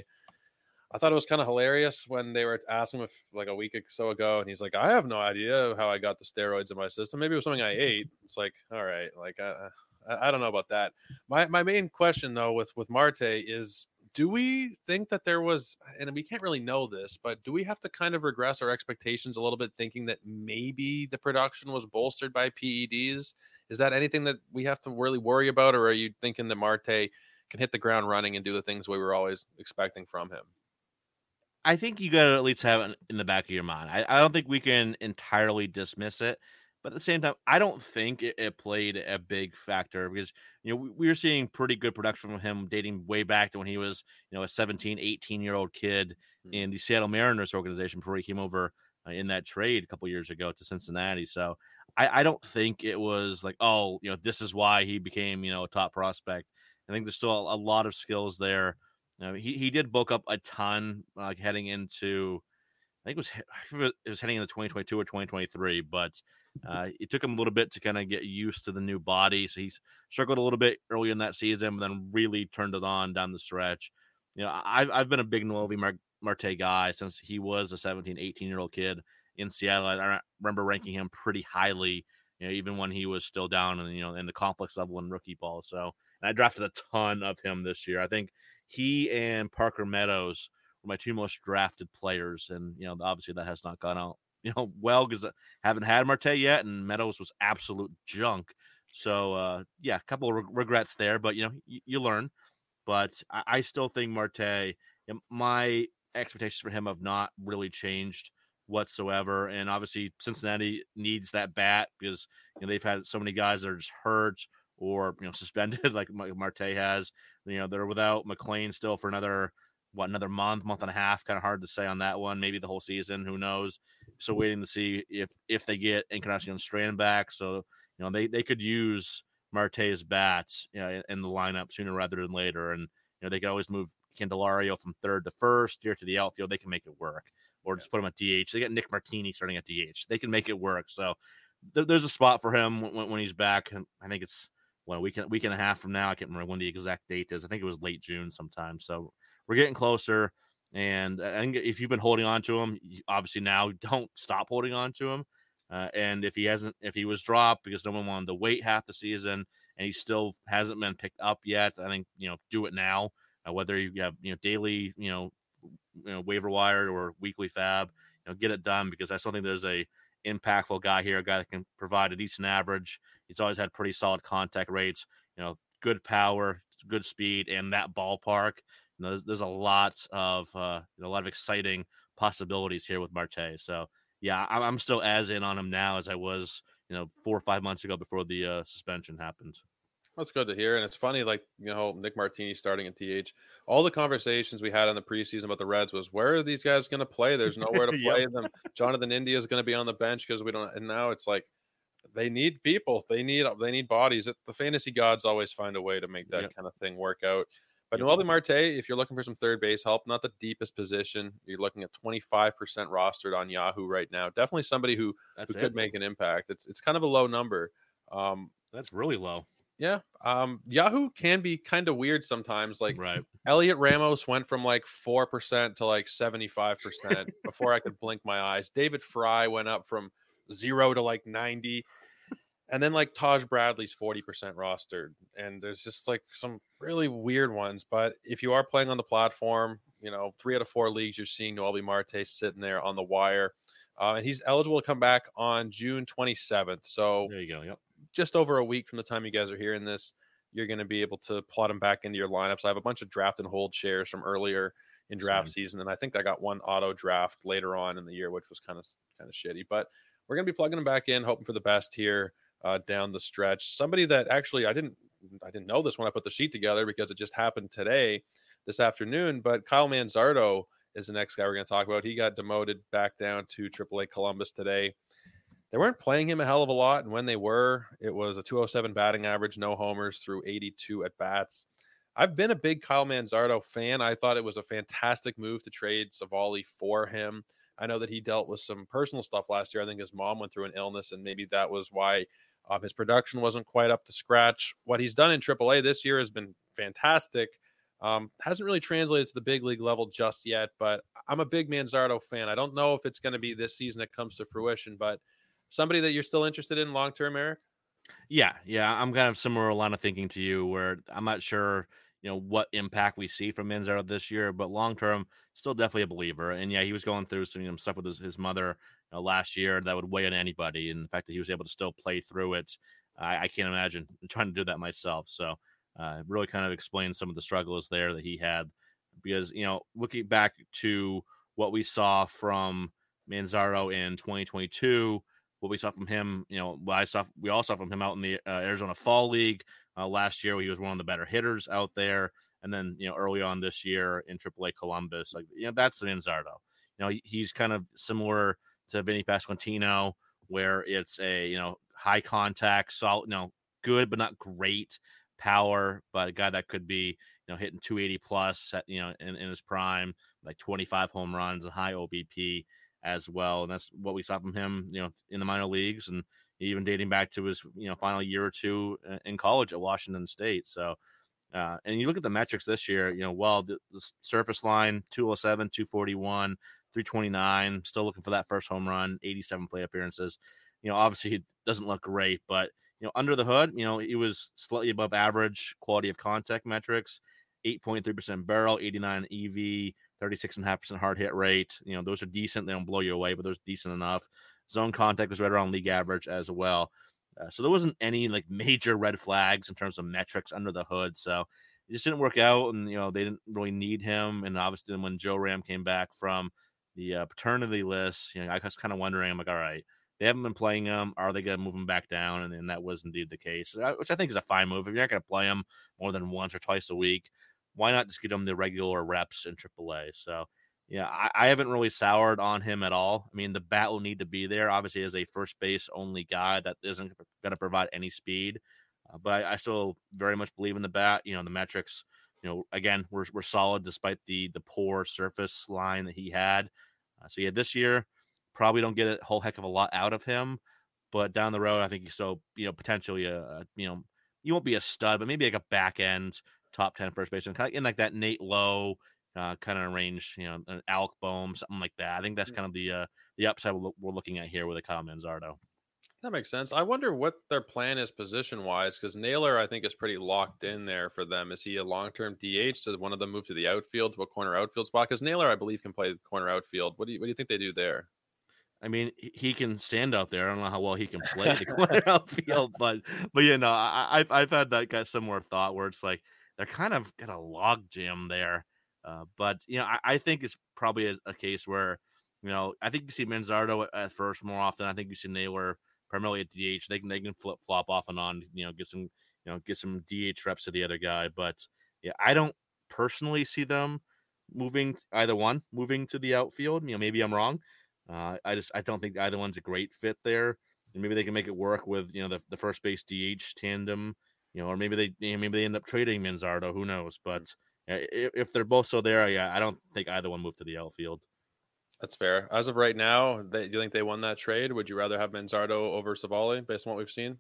I thought it was kind of hilarious when they were asking him if, like a week or so ago, and he's like, "I have no idea how I got the steroids in my system. Maybe it was something I ate." It's like, all right, like I, I, I don't know about that. My my main question though with with Marte is, do we think that there was, and we can't really know this, but do we have to kind of regress our expectations a little bit, thinking that maybe the production was bolstered by P E Ds? Is that anything that we have to really worry about, or are you thinking that Marte can hit the ground running and do the things we were always expecting from him? I think you got to at least have it in the back of your mind. I, I don't think we can entirely dismiss it, but at the same time, I don't think it, it played a big factor because, you know, we, we were seeing pretty good production from him dating way back to when he was, you know, a seventeen, eighteen year old kid in the Seattle Mariners organization before he came over uh, in that trade a couple years ago to Cincinnati. So I, I don't think it was like, oh, you know, this is why he became, you know, a top prospect. I think there's still a, a lot of skills there. Uh, he he did bulk up a ton, like uh, heading into, I think it was it was heading into twenty twenty-two or twenty twenty-three, but uh, it took him a little bit to kind of get used to the new body. So he's struggled a little bit early in that season, but then really turned it on down the stretch. You know, I've I've been a big Noelvi Mar- Marte guy since he was a seventeen, eighteen year old kid in Seattle. I, I remember ranking him pretty highly, you know, even when he was still down in, you know, in the complex level in rookie ball. So, and I drafted a ton of him this year. I think he and Parker Meadows were my two most drafted players, and you know, obviously that has not gone out, you know, well because I haven't had Marte yet, and Meadows was absolute junk. So uh, yeah, a couple of re- regrets there, but you know, y- you learn. But I, I still think Marte, you know, my expectations for him have not really changed whatsoever, and obviously Cincinnati needs that bat because you know they've had so many guys that are just hurt or you know suspended like Marte has. You know, they're without McLean still for another what another month, month and a half. Kind of hard to say on that one. Maybe the whole season. Who knows? So waiting to see if if they get Encarnacion Strand back. So you know they they could use Marte's bats, you know, in, in the lineup sooner rather than later, and you know they could always move Candelario from third to first, here to the outfield. They can make it work, or just put him at D H. They got Nick Martini starting at D H. They can make it work. So there, there's a spot for him when, when he's back, and I think it's well, a week, week and a half from now. I can't remember when the exact date is. I think it was late June sometime. So we're getting closer. And I think if you've been holding on to him, obviously now don't stop holding on to him. Uh, and if he hasn't, if he was dropped because no one wanted to wait half the season and he still hasn't been picked up yet, I think, you know, do it now. Uh, whether you have, you know, daily, you know, you know, waiver wire or weekly fab, you know, get it done, because I still think there's a impactful guy here, a guy that can provide a decent average. He's always had pretty solid contact rates, you know, good power, good speed, and that ballpark. You know, there's, there's a lot of uh, you know, a lot of exciting possibilities here with Marte. So yeah, I'm, I'm still as in on him now as I was, you know, four or five months ago before the uh, suspension happened. That's good to hear. And it's funny, like, you know, Nick Martini starting at T H. All the conversations we had in the preseason about the Reds was, where are these guys going to play? There's nowhere to play Yep. them. Jonathan India is going to be on the bench because we don't. And now it's like they need people. They need they need bodies. The fantasy gods always find a way to make that Yep. kind of thing work out. But Yep. Noelvi Marte, if you're looking for some third base help, not the deepest position, you're looking at twenty-five percent rostered on Yahoo right now. Definitely somebody who, That's who it. could make an impact. It's it's kind of a low number. Um, That's really low. Yeah. Um, Yahoo can be kind of weird sometimes. Like Right. Elliot Ramos went from like four percent to like seventy-five percent before I could blink my eyes. David Fry went up from zero to like ninety. And then like Taj Bradley's forty percent rostered. And there's just like some really weird ones. But if you are playing on the platform, you know, three out of four leagues, you're seeing Noelvi Marte sitting there on the wire. Uh, and he's eligible to come back on June twenty-seventh. So There you go. Yep. just over a week from the time you guys are hearing this, you're going to be able to plot them back into your lineups. I have a bunch of draft and hold shares from earlier in draft Same. season, and I think I got one auto draft later on in the year, which was kind of kind of shitty. But we're going to be plugging them back in, hoping for the best here uh, down the stretch. Somebody that actually I didn't I didn't know this when I put the sheet together because it just happened today, this afternoon. But Kyle Manzardo is the next guy we're going to talk about. He got demoted back down to triple A Columbus today. They weren't playing him a hell of a lot, and when they were, it was a two oh seven batting average, no homers through eighty-two at bats. I've been a big Kyle Manzardo fan. I thought it was a fantastic move to trade Savali for him. I know that he dealt with some personal stuff last year. I think his mom went through an illness, and maybe that was why um, his production wasn't quite up to scratch. What he's done in triple A this year has been fantastic. Um, hasn't really translated to the big league level just yet, but I'm a big Manzardo fan. I don't know if it's going to be this season it comes to fruition, but somebody that you're still interested in long-term, Eric? Yeah, yeah, I'm kind of similar line of thinking to you, where I'm not sure, you know, what impact we see from Manzardo this year, but long term, still definitely a believer. And yeah, he was going through some, you know, stuff with his, his mother you know, last year that would weigh on anybody, and the fact that he was able to still play through it, I, I can't imagine trying to do that myself. So, uh, it really kind of explains some of the struggles there that he had, because you know, looking back to what we saw from Manzardo in twenty twenty-two. What we saw from him, you know, what I saw, we all saw from him out in the uh, Arizona Fall League uh, last year, where he was one of the better hitters out there. And then, you know, early on this year in triple A Columbus, like, you know, that's Manzardo. You know, he, he's kind of similar to Vinny Pasquantino, where it's a, you know, high contact, solid, you know, good, but not great power, but a guy that could be, you know, hitting two eighty plus, at, you know, in, in his prime, like twenty-five home runs and high O B P as well. And that's what we saw from him, you know, in the minor leagues, and even dating back to his, you know, final year or two in college at Washington State. So, uh, and you look at the metrics this year, you know, well, the, the surface line, two oh seven, two forty-one, three twenty-nine, still looking for that first home run, eighty-seven play appearances. You know, obviously he doesn't look great, but, you know, under the hood, you know, he was slightly above average quality of contact metrics, eight point three percent barrel, eighty-nine E V, thirty-six point five percent hard hit rate. You know, those are decent. They don't blow you away, but those are decent enough. Zone contact was right around league average as well. Uh, so there wasn't any like major red flags in terms of metrics under the hood. So it just didn't work out, and you know they didn't really need him. And obviously, when Joe Ram came back from the uh, paternity list, you know, I was kind of wondering, I'm like, all right, they haven't been playing him. Are they going to move him back down? And, and that was indeed the case, which I think is a fine move. If you're not going to play him more than once or twice a week, why not just get him the regular reps in triple A? So, yeah, I, I haven't really soured on him at all. I mean, the bat will need to be there. Obviously, as a first base only guy, that isn't going to provide any speed. Uh, but I, I still very much believe in the bat. You know, the metrics, you know, again, we're, we're solid despite the the poor surface line that he had. Uh, so, yeah, this year, probably don't get a whole heck of a lot out of him. But down the road, I think he's so, you know, potentially a, a you know, you won't be a stud, but maybe like a back end top ten first baseman, kind of in like that Nate Lowe uh, kind of range, you know, an Alec Boehm, something like that. I think that's kind of the uh, the upside we're, we're looking at here with a Kyle Manzardo. That makes sense. I wonder what their plan is position wise, because Naylor, I think, is pretty locked in there for them. Is he a long term D H? Does one of them move to the outfield, to a corner outfield spot? Because Naylor, I believe, can play corner outfield. What do you what do you think they do there? I mean, he he can stand out there. I don't know how well he can play the corner outfield, but but you know, I, I've I've had that kind of similar thought where it's like they're kind of got a log jam there. Uh, but you know, I, I think it's probably a, a case where you know I think you see Manzardo at, at first more often. I think you see Naylor primarily at D H. They can they can flip flop off and on. You know, get some you know get some D H reps to the other guy. But yeah, I don't personally see them moving either one moving to the outfield. You know, maybe I'm wrong. Uh, I just I don't think either one's a great fit there. And maybe they can make it work with you know the, the first base D H tandem, you know, or maybe they you know, maybe they end up trading Manzardo. Who knows? But uh, if, if they're both so there, yeah, I don't think either one moved to the outfield. That's fair. As of right now, they, do you think they won that trade? Would you rather have Manzardo over Savali based on what we've seen?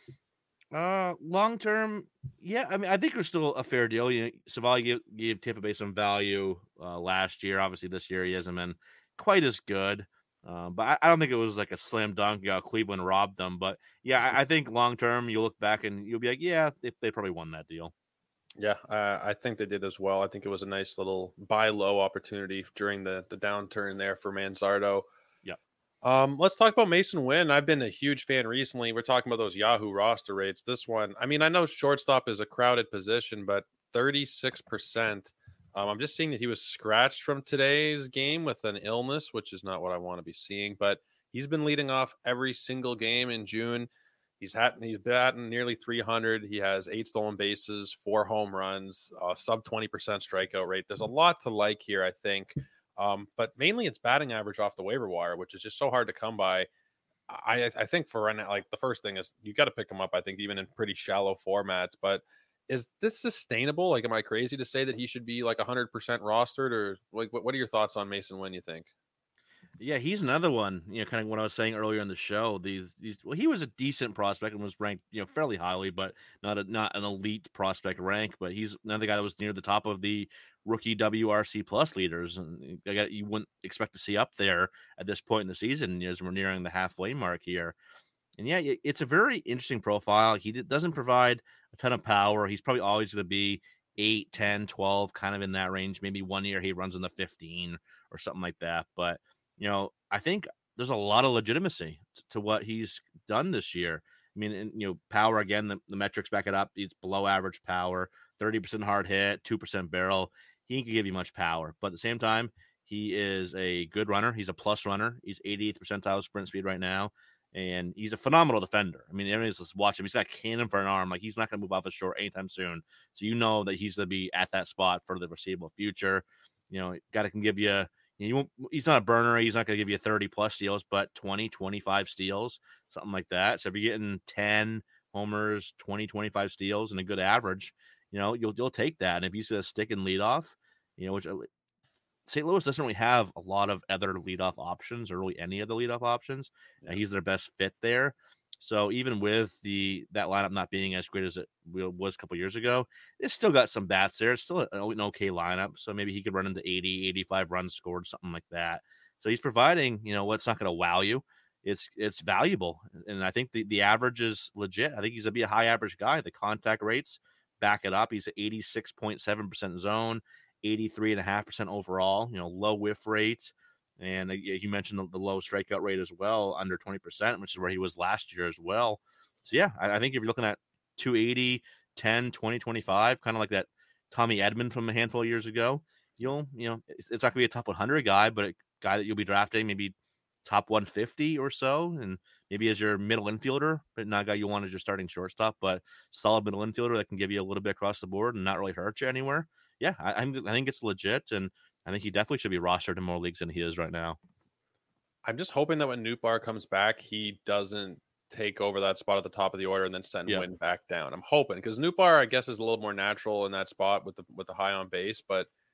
Uh, long term, yeah. I mean, I think it's still a fair deal. You know, Savali gave, gave Tampa Bay some value uh, last year. Obviously, this year he hasn't been quite as good. Uh, but I, I don't think it was like a slam dunk. You know, Cleveland robbed them. But yeah, I, I think long term, you look back and you'll be like, yeah, they, they probably won that deal. Yeah, uh, I think they did as well. I think it was a nice little buy low opportunity during the the downturn there for Manzardo. Yeah. Um, let's talk about Mason Wynn. I've been a huge fan recently. We're talking about those Yahoo roster rates. This one, I mean, I know shortstop is a crowded position, but thirty-six percent. Um, I'm just seeing that he was scratched from today's game with an illness, which is not what I want to be seeing. But he's been leading off every single game in June. He's had he's batting nearly three hundred. He has eight stolen bases, four home runs, uh, sub twenty percent strikeout rate. There's a lot to like here, I think. Um, but mainly it's batting average off the waiver wire, which is just so hard to come by. I I think for right now, like the first thing is you got to pick him up. I think even in pretty shallow formats. But is this sustainable? Like, am I crazy to say that he should be like one hundred percent rostered, or like what, what are your thoughts on Mason Wynn? You think? Yeah, he's another one. You know, kind of what I was saying earlier in the show. These, these, well, he was a decent prospect and was ranked, you know, fairly highly, but not a not an elite prospect rank. But he's another guy that was near the top of the rookie W R C plus leaders, and I got you wouldn't expect to see up there at this point in the season as we're nearing the halfway mark here. And yeah, it's a very interesting profile. He doesn't provide a ton of power. He's probably always going to be eight, ten, twelve, kind of in that range. Maybe one year he runs in the fifteen or something like that. But you know, I think there's a lot of legitimacy to what he's done this year. I mean, and, you know, power again, the, the metrics back it up. He's below average power, thirty percent hard hit, two percent barrel. He can give you much power, but at the same time, he is a good runner. He's a plus runner. He's eightieth percentile sprint speed right now, and he's a phenomenal defender. I mean, everybody's just watching him. He's got a cannon for an arm. Like, he's not going to move off his short anytime soon. So you know that he's going to be at that spot for the foreseeable future. You know, got to can give you. He won't, he's not a burner. He's not going to give you thirty plus steals, but twenty, twenty-five steals, something like that. So if you're getting ten homers, twenty, twenty-five steals, and a good average, you know, you'll you'll take that. And if you see a stick and lead off, you know, which Saint Louis doesn't really have a lot of other leadoff options or really any of the leadoff options. Yeah. Uh, he's their best fit there. So even with the that lineup not being as great as it was a couple years ago, it's still got some bats there. It's still an okay lineup. So maybe he could run into eighty, eighty-five runs scored, something like that. So he's providing, you know, what's not going to wow you. It's it's valuable. And I think the, the average is legit. I think he's going to be a high average guy. The contact rates back it up. He's at eighty-six point seven percent zone, eighty-three point five percent overall, you know, low whiff rate. And uh, you mentioned the, the low strikeout rate as well, under twenty percent, which is where he was last year as well. So, yeah, I, I think if you're looking at two eighty, ten, twenty, twenty-five, kind of like that Tommy Edman from a handful of years ago, you'll, you know, it's, it's not going to be a top one hundred guy, but a guy that you'll be drafting maybe top one fifty or so, and maybe as your middle infielder, but not a guy you want as your starting shortstop, but solid middle infielder that can give you a little bit across the board and not really hurt you anywhere. Yeah, I, I think it's legit, and I think he definitely should be rostered in more leagues than he is right now. I'm just hoping that when Nootbaar comes back, he doesn't take over that spot at the top of the order and then send yep. Wynn back down. I'm hoping, because Nootbaar, I guess, is a little more natural in that spot with the with the high on base, but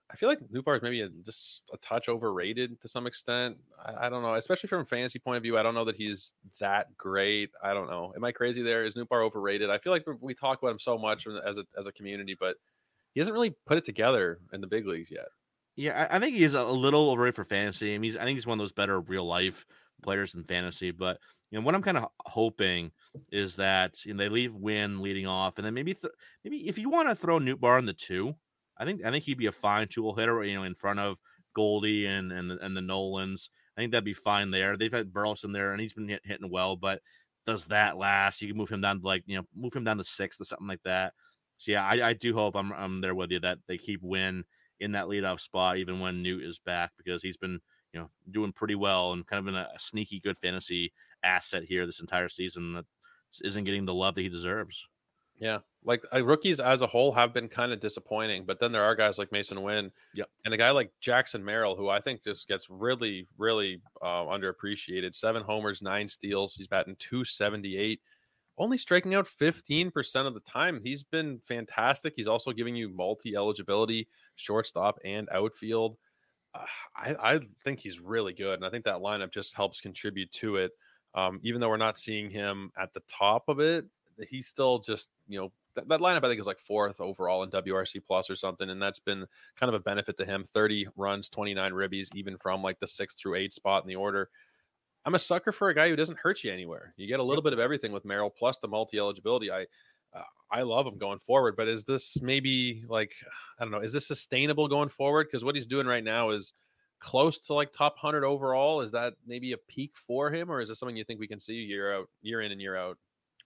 I feel like Nootbaar is maybe a, just a touch overrated to some extent. I, I don't know, especially from a fantasy point of view. I don't know that he's that great. I don't know. Am I crazy there? Is Nootbaar overrated? I feel like we talk about him so much as a as a community, but he hasn't really put it together in the big leagues yet. Yeah, I, I think he's a little overrated for fantasy. I mean, he's, I think he's one of those better real life players in fantasy. But you know, what I'm kind of hoping is that you know, they leave Wynn leading off, and then maybe th- maybe if you want to throw Nootbaar in the two, I think I think he'd be a fine tool hitter. You know, in front of Goldie and and the, and the Nolans, I think that'd be fine there. They've had Burleson there, and he's been hit, hitting well. But does that last? You can move him down to like you know move him down to sixth or something like that. So yeah, I, I do hope I'm I'm there with you that they keep Wynn in that leadoff spot, even when Newt is back, because he's been, you know, doing pretty well and kind of been a, a sneaky good fantasy asset here this entire season that isn't getting the love that he deserves. Yeah, like uh, rookies as a whole have been kind of disappointing, but then there are guys like Mason Wynn, yep, and a guy like Jackson Merrill, who I think just gets really, really uh, underappreciated. Seven homers, nine steals. He's batting two seventy-eight. Only striking out fifteen percent of the time. He's been fantastic. He's also giving you multi-eligibility, shortstop and outfield. Uh, I, I think he's really good, and I think that lineup just helps contribute to it. Um, even though we're not seeing him at the top of it, he's still just, you know, that, that lineup I think is like fourth overall in W R C plus or something, and that's been kind of a benefit to him. thirty runs, twenty-nine ribbies, even from like the sixth through eighth spot in the order. I'm a sucker for a guy who doesn't hurt you anywhere. You get a little yep. bit of everything with Merrill, plus the multi-eligibility. I, uh, I love him going forward. But is this maybe like, I don't know, is this sustainable going forward? Because what he's doing right now is close to like top one hundred overall. Is that maybe a peak for him, or is this something you think we can see year out, year in and year out?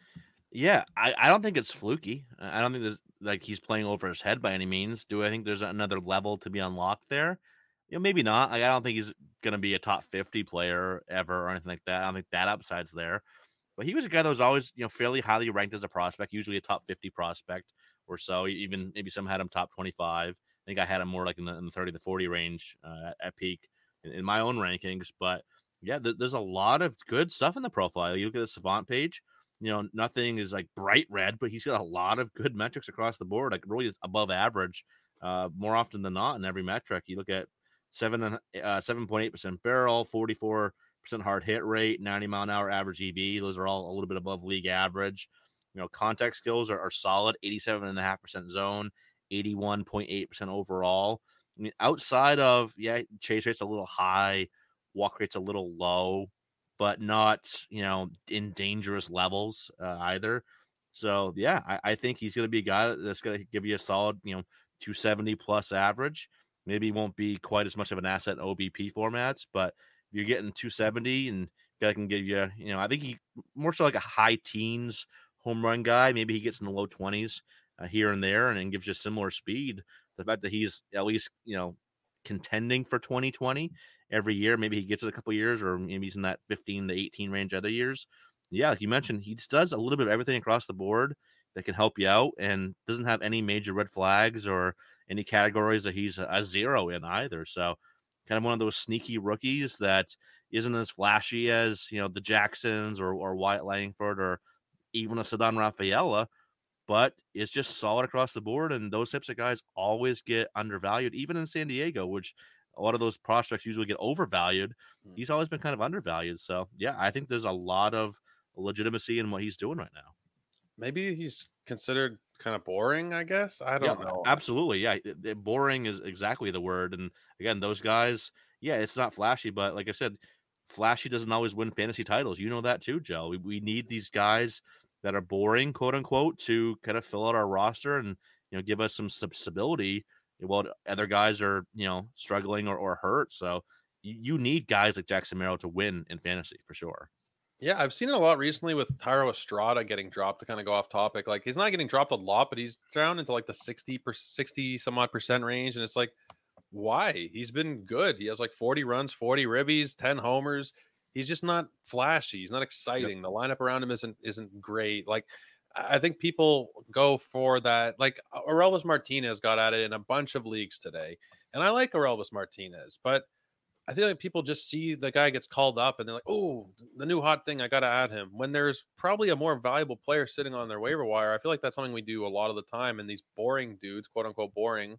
Yeah, I, I don't think it's fluky. I don't think there's like he's playing over his head by any means. Do I think there's another level to be unlocked there? You know, maybe not. Like, I don't think he's going to be a top fifty player ever or anything like that. I don't think that upside's there. But he was a guy that was always, you know, fairly highly ranked as a prospect, usually a top fifty prospect or so. Even maybe some had him top twenty-five. I think I had him more like in the, in the thirty to forty range uh, at, at peak in, in my own rankings. But yeah, th- there's a lot of good stuff in the profile. You look at the Savant page, you know, nothing is like bright red, but he's got a lot of good metrics across the board, like really above average, uh, more often than not in every metric. You look at seven, uh, seven point eight percent barrel, forty-four percent hard hit rate, ninety mile an hour average E V. Those are all a little bit above league average. You know, contact skills are, are solid, eighty-seven point five percent zone, eighty-one point eight percent overall. I mean, outside of, yeah, chase rate's a little high, walk rate's a little low, but not, you know, in dangerous levels uh, either. So, yeah, I, I think he's going to be a guy that's going to give you a solid, you know, two seventy plus average. Maybe he won't be quite as much of an asset in O B P formats, but if you're getting two seventy and guy can give you, you know, I think he more so like a high teens home run guy. Maybe he gets in the low twenties uh, here and there and, and gives you similar speed. The fact that he's at least, you know, contending for twenty twenty every year, maybe he gets it a couple years, or maybe he's in that fifteen to eighteen range other years. Yeah, like you mentioned, he just does a little bit of everything across the board that can help you out and doesn't have any major red flags or any categories that he's a, a zero in either. So kind of one of those sneaky rookies that isn't as flashy as, you know, the Jacksons or, or Wyatt Langford or even a Ceddanne Rafaela, but it's just solid across the board. And those types of guys always get undervalued, even in San Diego, which a lot of those prospects usually get overvalued. He's always been kind of undervalued. So, yeah, I think there's a lot of legitimacy in what he's doing right now. Maybe he's considered kind of boring, I guess. I don't yeah, know. Absolutely. Yeah. It, it, boring is exactly the word. And again, those guys, yeah, it's not flashy, but like I said, flashy doesn't always win fantasy titles. You know that too, Joe. We, we need these guys that are boring, quote unquote, to kind of fill out our roster and, you know, give us some stability while other guys are, you know, struggling or, or hurt. So you, you need guys like Jackson Merrill to win in fantasy for sure. Yeah, I've seen it a lot recently with Tyro Estrada getting dropped, to kind of go off topic. Like, he's not getting dropped a lot, but he's down into like the sixty per sixty some odd percent range. And it's like, why? He's been good. He has like forty runs, forty ribbies, ten homers. He's just not flashy. He's not exciting. Yep. The lineup around him isn't isn't great. Like, I think people go for that. Like, Orelvis Martinez got at it in a bunch of leagues today. And I like Orelvis Martinez, but I feel like people just see the guy gets called up and they're like, oh, the new hot thing, I got to add him. When there's probably a more valuable player sitting on their waiver wire. I feel like that's something we do a lot of the time. And these boring dudes, quote unquote boring,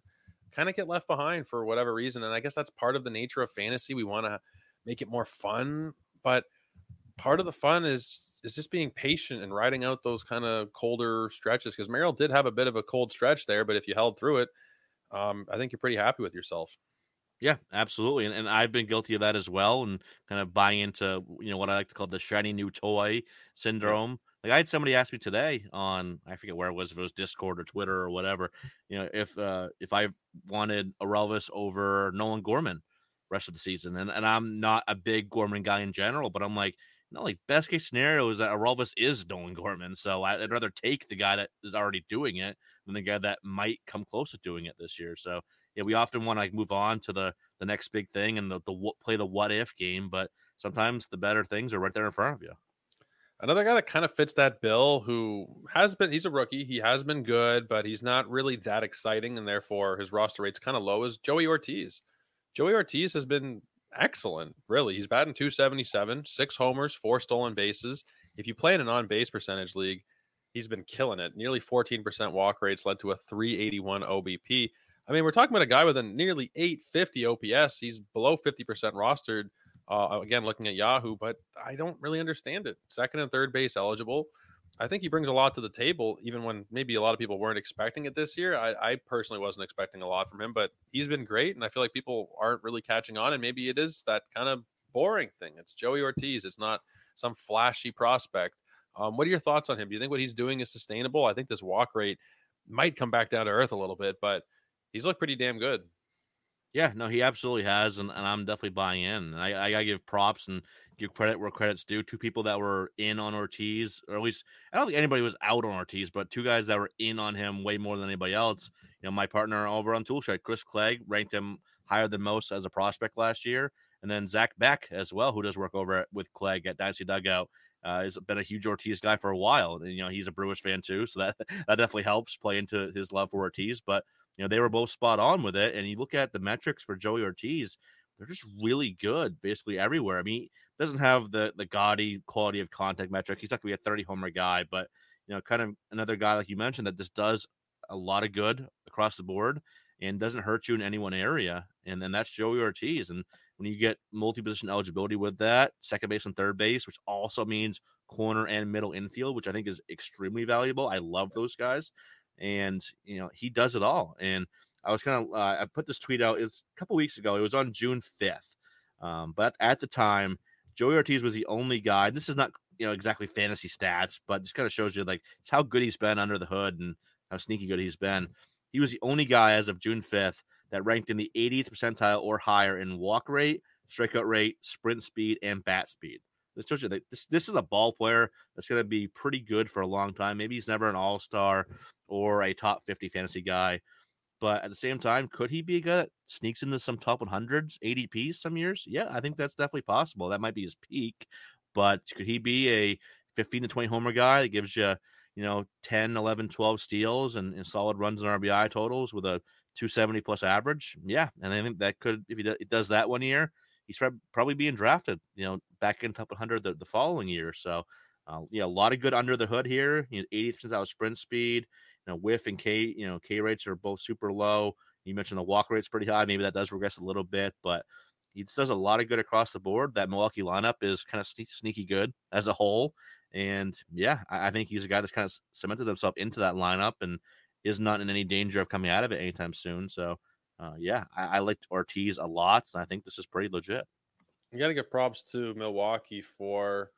kind of get left behind for whatever reason. And I guess that's part of the nature of fantasy. We want to make it more fun, but part of the fun is is just being patient and riding out those kind of colder stretches. Because Merrill did have a bit of a cold stretch there, but if you held through it, um, I think you're pretty happy with yourself. Yeah, absolutely. And, and I've been guilty of that as well, and kind of buying into, you know, what I like to call the shiny new toy syndrome. Like I had somebody ask me today on, I forget where it was, if it was Discord or Twitter or whatever, you know, if uh if I wanted Aurelvis over Nolan Gorman rest of the season. And and I'm not a big Gorman guy in general, but I'm like, no, like best case scenario is that Aurelvis is Nolan Gorman. So I- I'd rather take the guy that is already doing it than the guy that might come close to doing it this year. So yeah, we often want to like move on to the the next big thing and the, the play the what if game, but sometimes the better things are right there in front of you. Another guy that kind of fits that bill, who has been, he's a rookie. He has been good, but he's not really that exciting. And therefore his roster rate's kind of low, is Joey Ortiz. Joey Ortiz has been excellent, really. He's batting two seventy-seven, six homers, four stolen bases. If you play in an on base percentage league, he's been killing it. Nearly fourteen percent walk rates led to a three eighty-one O B P. I mean, we're talking about a guy with a nearly eight fifty O P S. He's below fifty percent rostered. Uh, again, looking at Yahoo, but I don't really understand it. Second and third base eligible. I think he brings a lot to the table, even when maybe a lot of people weren't expecting it this year. I, I personally wasn't expecting a lot from him, but he's been great, and I feel like people aren't really catching on, and maybe it is that kind of boring thing. It's Joey Ortiz. It's not some flashy prospect. Um, what are your thoughts on him? Do you think what he's doing is sustainable? I think this walk rate might come back down to earth a little bit, but he's looked pretty damn good. Yeah, no, he absolutely has, and, and I'm definitely buying in. And I, I gotta give props and give credit where credit's due. Two people that were in on Ortiz, or at least I don't think anybody was out on Ortiz, but two guys that were in on him way more than anybody else. You know, my partner over on Toolshed, Chris Clegg, ranked him higher than most as a prospect last year, and then Zach Beck as well, who does work over at, with Clegg at Dynasty Dugout. Uh, has been a huge Ortiz guy for a while. And, you know, he's a Brewers fan too, so that that definitely helps play into his love for Ortiz. But you know, they were both spot on with it. And you look at the metrics for Joey Ortiz, they're just really good basically everywhere. I mean, he doesn't have the the gaudy quality of contact metric. He's not going to be a thirty homer guy, but, you know, kind of another guy, like you mentioned, that just does a lot of good across the board and doesn't hurt you in any one area. And then that's Joey Ortiz. And when you get multi-position eligibility with that, second base and third base, which also means corner and middle infield, which I think is extremely valuable. I love those guys. And, you know, he does it all. And I was kind of, uh, I put this tweet out, it's a couple weeks ago. It was on June fifth. Um, but at the time, Joey Ortiz was the only guy. This is not, you know, exactly fantasy stats, but just kind of shows you like it's how good he's been under the hood and how sneaky good he's been. He was the only guy as of June fifth that ranked in the eightieth percentile or higher in walk rate, strikeout rate, sprint speed, and bat speed. It shows you that this, this is a ball player that's going to be pretty good for a long time. Maybe he's never an all-star or a top fifty fantasy guy. But at the same time, could he be a guy that sneaks into some top hundreds, A D Ps some years? Yeah, I think that's definitely possible. That might be his peak. But could he be a fifteen to twenty homer guy that gives you, you know, ten, eleven, twelve steals and, and solid runs and R B I totals with a two seventy plus average? Yeah, and I think that could, if he does, it does that one year, he's probably being drafted, you know, back in top one hundred the, the following year. So, uh, yeah, a lot of good under the hood here. You know, eighty percent out of sprint speed. You know, whiff and K, you know, K rates are both super low. You mentioned the walk rate's pretty high. Maybe that does regress a little bit, but he just does a lot of good across the board. That Milwaukee lineup is kind of sneaky, sneaky good as a whole. And yeah, I, I think he's a guy that's kind of cemented himself into that lineup and is not in any danger of coming out of it anytime soon. So, uh, yeah, I, I liked Ortiz a lot, and I think this is pretty legit. You got to give props to Milwaukee for,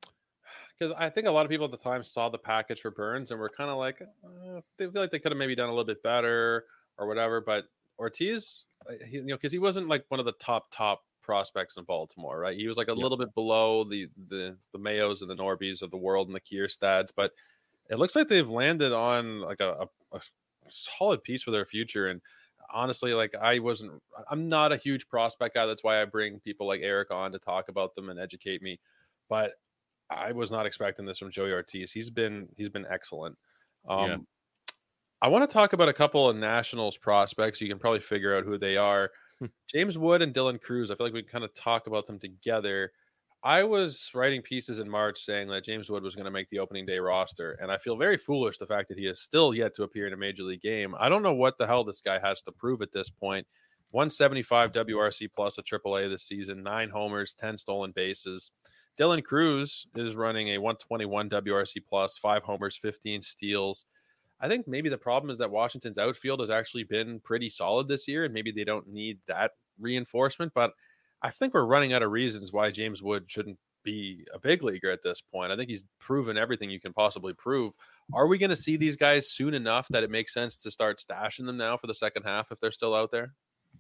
because I think a lot of people at the time saw the package for Burns and were kind of like, uh, they feel like they could have maybe done a little bit better or whatever. But Ortiz, he, you know, because he wasn't like one of the top top prospects in Baltimore, right? He was like a yep. little bit below the the the Mayos and the Norbies of the world and the Kierstads, but it looks like they've landed on like a, a, a solid piece for their future. And honestly, like I wasn't, I'm not a huge prospect guy. That's why I bring people like Eric on to talk about them and educate me. But I was not expecting this from Joey Ortiz. He's been he's been excellent. Um, yeah. I want to talk about a couple of Nationals prospects. You can probably figure out who they are. James Wood and Dylan Cruz. I feel like we kind of talk about them together. I was writing pieces in March saying that James Wood was going to make the opening day roster, and I feel very foolish the fact that he is still yet to appear in a major league game. I don't know what the hell this guy has to prove at this point. one seventy-five W R C plus a triple A this season, nine homers, ten stolen bases. Dylan Cruz is running a one twenty-one W R C plus, five homers, fifteen steals. I think maybe the problem is that Washington's outfield has actually been pretty solid this year, and maybe they don't need that reinforcement, but I think we're running out of reasons why James Wood shouldn't be a big leaguer at this point. I think he's proven everything you can possibly prove. Are we going to see these guys soon enough that it makes sense to start stashing them now for the second half if they're still out there?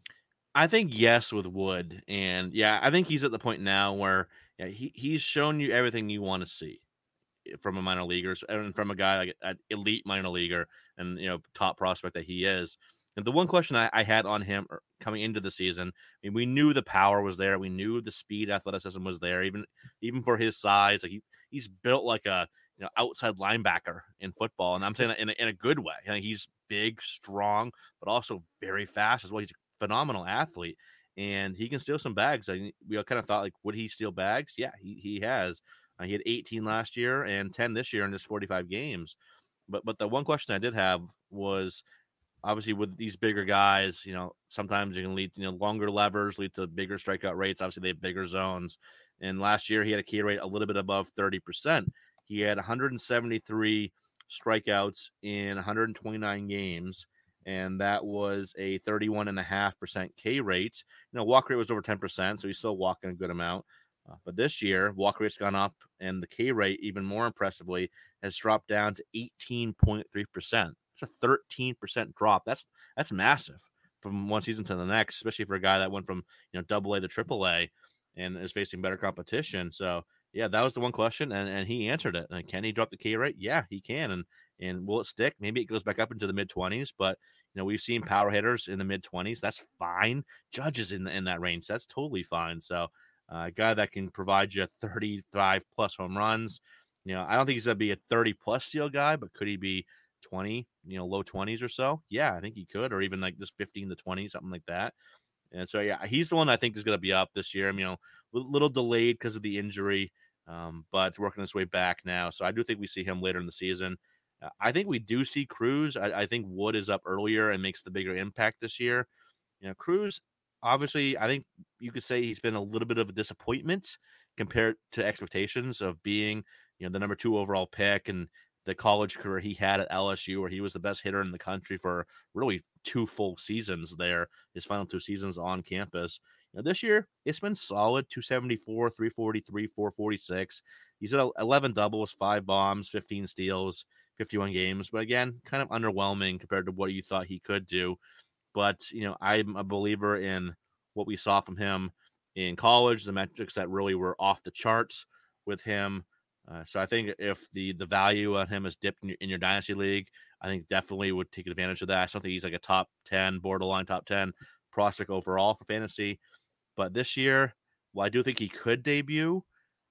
I think yes with Wood, and yeah, I think he's at the point now where yeah, he he's shown you everything you want to see from a minor leaguer and from a guy like an elite minor leaguer and you know top prospect that he is. And the one question I, I had on him coming into the season, I mean, we knew the power was there, we knew the speed, athleticism was there, even even for his size. Like he, he's built like a you know outside linebacker in football, and I'm saying that in a, in a good way. You know, he's big, strong, but also very fast as well. He's a phenomenal athlete, and he can steal some bags. I mean, we all kind of thought like, would he steal bags? Yeah, he he has. Uh, he had eighteen last year and ten this year in just forty-five games. But but the one question I did have was obviously with these bigger guys, you know, sometimes you can lead, you know, longer levers lead to bigger strikeout rates. Obviously, they have bigger zones. And last year, he had a K rate a little bit above thirty percent. He had one hundred seventy-three strikeouts in one hundred twenty-nine games, and that was a thirty-one point five percent K rate. You know, walk rate was over ten percent, so he's still walking a good amount. Uh, but this year, walk rate's gone up, and the K rate, even more impressively, has dropped down to eighteen point three percent. It's a thirteen percent drop. That's that's massive from one season to the next, especially for a guy that went from you know double A to triple A and is facing better competition. So yeah, that was the one question, and, and he answered it. And can he drop the K rate? Yeah, he can. And and will it stick? Maybe it goes back up into the mid twenties, but you know we've seen power hitters in the mid twenties. That's fine. Judges in in that range. That's totally fine. So uh, a guy that can provide you thirty-five plus home runs. You know, I don't think he's gonna be a thirty plus steal guy, but could he be twenty, you know, low twenties or so? Yeah, I think he could, or even like this fifteen to twenty, something like that. And so, yeah, he's the one I think is going to be up this year. I mean, you know, a little delayed because of the injury, um, but working his way back now. So I do think we see him later in the season. Uh, I think we do see Cruz. I, I think Wood is up earlier and makes the bigger impact this year. You know, Cruz, obviously, I think you could say he's been a little bit of a disappointment compared to expectations of being, you know, the number two overall pick and the college career he had at L S U, where he was the best hitter in the country for really two full seasons there, his final two seasons on campus. You know, this year, it's been solid, two seventy-four, three forty-three, four forty-six. He's at eleven doubles, five bombs, fifteen steals, fifty-one games. But again, kind of underwhelming compared to what you thought he could do. But, you know, I'm a believer in what we saw from him in college, the metrics that really were off the charts with him. Uh, so I think if the the value on him is dipped in your, in your dynasty league, I think definitely would take advantage of that. I don't think he's like a top ten, borderline top ten prospect overall for fantasy. But this year, while I do think he could debut,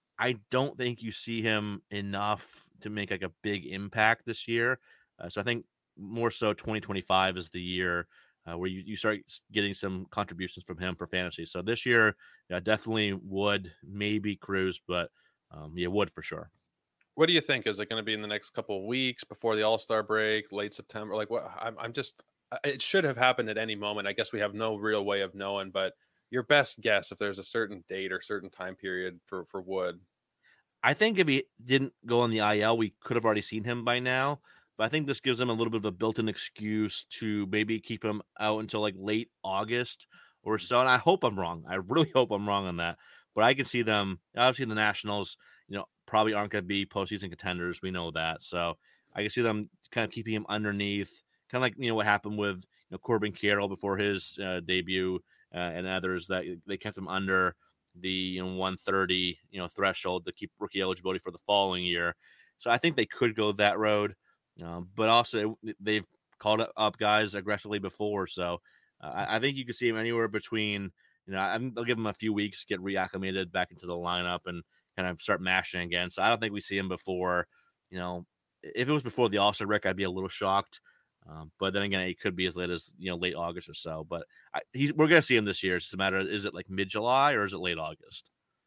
I don't think you see him enough to make like a big impact this year. Uh, so I think more so twenty twenty-five is the year uh, where you, you start getting some contributions from him for fantasy. So this year, yeah, definitely Wood, maybe Cruz, but Um, yeah, Wood for sure. What do you think? Is it going to be in the next couple of weeks before the All-Star break, late September? Like what? I'm, I'm just, it should have happened at any moment. I guess we have no real way of knowing, but your best guess if there's a certain date or certain time period for, for Wood. I think if he didn't go on the I L, we could have already seen him by now. But I think this gives him a little bit of a built-in excuse to maybe keep him out until like late August or so. And I hope I'm wrong. I really hope I'm wrong on that. But I can see them, obviously the Nationals, you know, probably aren't going to be postseason contenders. We know that. So I can see them kind of keeping him underneath, kind of like, you know, what happened with you know, Corbin Carroll before his uh, debut uh, and others, that they kept him under the you know, one thirty, you know, threshold to keep rookie eligibility for the following year. So I think they could go that road. Um, but also they've called up guys aggressively before. So uh, I, I think you can see him anywhere between, you know, I'm, I'll give him a few weeks to get reacclimated back into the lineup and kind of start mashing again. So I don't think we see him before, you know, if it was before the All-Star break, I'd be a little shocked. Um, but then again, it could be as late as, you know, late August or so. But I, he's, we're going to see him this year. It's just a matter of, is it like mid-July or is it late August?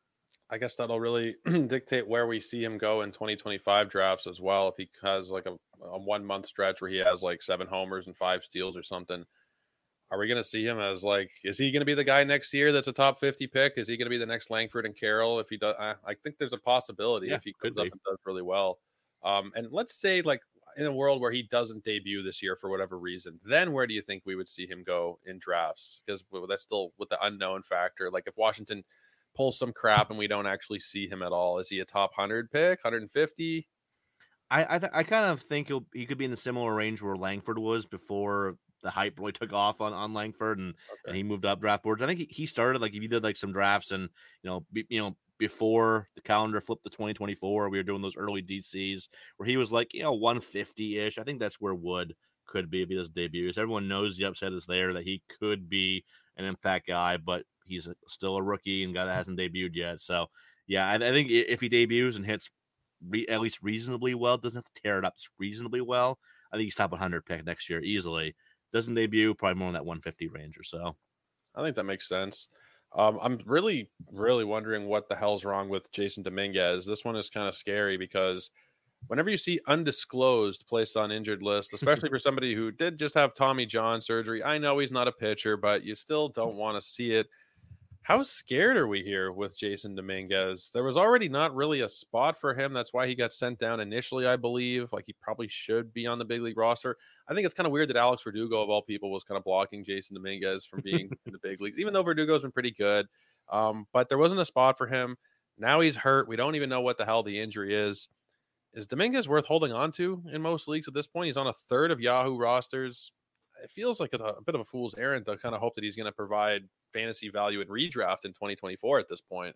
I guess that'll really dictate where we see him go in twenty twenty-five drafts as well. If he has like a, a one month stretch where he has like seven homers and five steals or something, are we going to see him as like, is he going to be the guy next year that's a top fifty pick? Is he going to be the next Langford and Carroll? If he does, I, I think there's a possibility Yeah, if he could comes up be. and does really well. Um, and let's say like in a world where he doesn't debut this year for whatever reason, then where do you think we would see him go in drafts? Because that's still with the unknown factor. Like if Washington pulls some crap and we don't actually see him at all, is he a top one hundred pick, one hundred fifty? I I, th- I kind of think he'll, he could be in the similar range where Langford was before the hype really took off on, on Langford and, and Okay. he moved up draft boards. I think he, he started like if you did like some drafts and you know be, you know before the calendar flipped to twenty twenty-four, we were doing those early D Cs where he was like you know one fifty ish. I think that's where Wood could be if he does debut. So everyone knows the upset is there that he could be an impact guy, but he's a, still a rookie and guy that hasn't debuted yet. So yeah, I, I think if he debuts and hits Re, at least reasonably well, doesn't have to tear it up reasonably well, I think he's top one hundred pick next year easily. Doesn't debut, probably more in that one fifty range or so. I think that makes sense. Um, I'm really, really wondering what the hell's wrong with Jason Dominguez. This one is kind of scary because whenever you see undisclosed placed on injured list, especially for somebody who did just have Tommy John surgery, I know he's not a pitcher, but you still don't want to see it. How scared are we here with Jason Dominguez? There was already not really a spot for him. That's why he got sent down initially, I believe. Like he probably should be on the big league roster. I think it's kind of weird that Alex Verdugo, of all people, was kind of blocking Jason Dominguez from being in the big leagues, even though Verdugo's been pretty good. Um, but there wasn't a spot for him. Now he's hurt. We don't even know what the hell the injury is. Is Dominguez worth holding on to in most leagues at this point? He's on a third of Yahoo rosters. It feels like a, a bit of a fool's errand to kind of hope that he's going to provide fantasy value in redraft in twenty twenty-four at this point.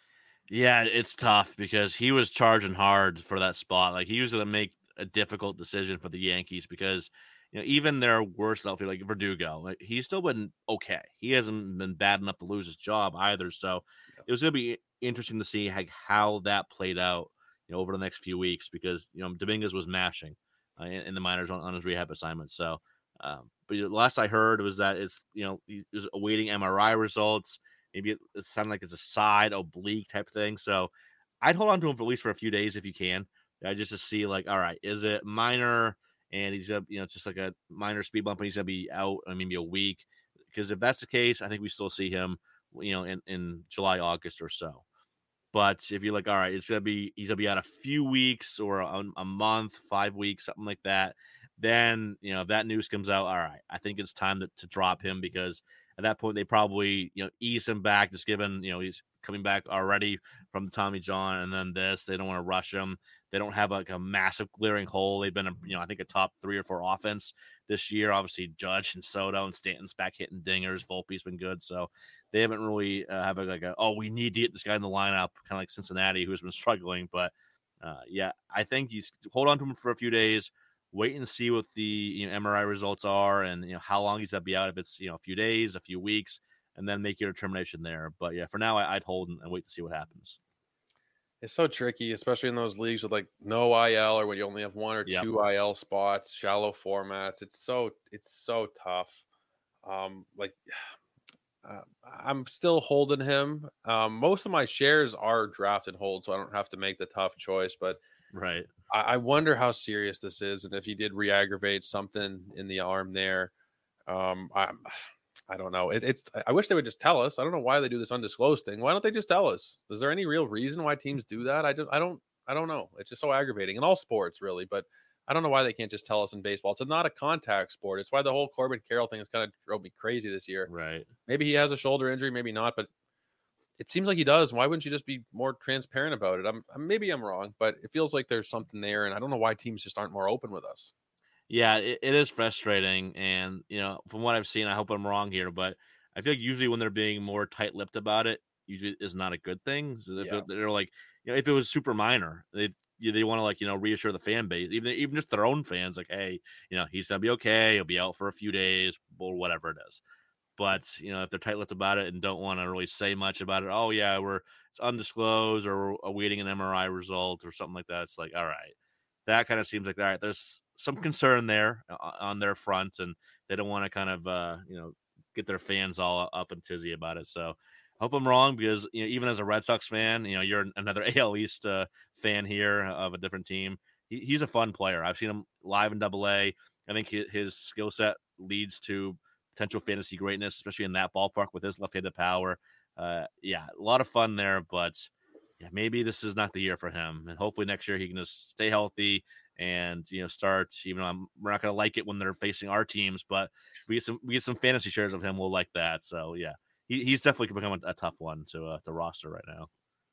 Yeah, it's tough because he was charging hard for that spot. Like he was going to make a difficult decision for the Yankees because you know even their worst outfield like Verdugo, like, he's still been okay. He hasn't been bad enough to lose his job either. So Yeah. it was going to be interesting to see how, how that played out, you know, over the next few weeks because you know Dominguez was mashing uh, in, in the minors on, on his rehab assignment. So, um, but the last I heard was that it's you know he was awaiting M R I results. Maybe it, it sounded like it's a side oblique type thing. So I'd hold on to him for at least for a few days if you can. I just to see like, all right, is it minor and he's up, you know, it's just like a minor speed bump and he's gonna be out uh, maybe a week. Because if that's the case, I think we still see him, you know, in, in July, August or so. But if you're like, all right, it's gonna be he's gonna be out a few weeks or a, a month, five weeks, something like that, then you know if that news comes out, all right, I think it's time to, to drop him because at that point they probably you know ease him back, just given you know he's coming back already from the Tommy John, and then this they don't want to rush him. They don't have like a massive glaring hole. They've been a, you know I think a top three or four offense this year. Obviously Judge and Soto and Stanton's back hitting dingers. Volpe's been good, so they haven't really uh, have a, like a oh we need to get this guy in the lineup, kind of like Cincinnati who's been struggling. But uh, yeah, I think you hold on to him for a few days. Wait and see what the you know, M R I results are, and you know how long he's gonna be out. If it's you know a few days, a few weeks, and then make your determination there. But yeah, for now, I, I'd hold and, and wait to see what happens. It's so tricky, especially in those leagues with like no I L or when you only have one or Yep. two I L spots, shallow formats. It's so it's so tough. Um, like uh, I'm still holding him. Um, most of my shares are draft and hold, so I don't have to make the tough choice. But Right. I, I wonder how serious this is, and if he did re-aggravate something in the arm there. Um, I, I don't know. It, it's. I wish they would just tell us. I don't know why they do this undisclosed thing. Why don't they just tell us? Is there any real reason why teams do that? I just. I don't. I don't know. It's just so aggravating in all sports, really. But I don't know why they can't just tell us in baseball. It's not a contact sport. It's why the whole Corbin Carroll thing has kind of drove me crazy this year. Right. Maybe he has a shoulder injury, maybe not, but it seems like he does. Why wouldn't you just be more transparent about it? I'm maybe I'm wrong, but it feels like there's something there, and I don't know why teams just aren't more open with us. Yeah, it, it is frustrating, and you know, from what I've seen, I hope I'm wrong here, but I feel like usually when they're being more tight-lipped about it, usually is not a good thing. So if Yeah. they're like, you know, if it was super minor, they they want to like you know reassure the fan base, even even just their own fans, like, hey, you know, he's gonna be okay, he'll be out for a few days, or whatever it is. But you know, if they're tight-lipped about it and don't want to really say much about it, oh yeah, we're it's undisclosed or we're awaiting an M R I result or something like that. It's like, all right, that kind of seems like all right. There's some concern there on their front, and they don't want to kind of uh, you know get their fans all up and tizzy about it. So Hope I'm wrong because you know, even as a Red Sox fan, you know, you're another A L East uh, fan here of a different team. He, he's a fun player. I've seen him live in Double A. I think his, his skill set leads to potential fantasy greatness, especially in that ballpark with his left-handed power. Uh, yeah, a lot of fun there, but yeah, maybe this is not the year for him. And hopefully next year he can just stay healthy and you know start. Even though I'm, we're not going to like it when they're facing our teams, but we get some we get some fantasy shares of him. We'll like that. So yeah. He, he's definitely become a, a tough one to uh, to roster right now.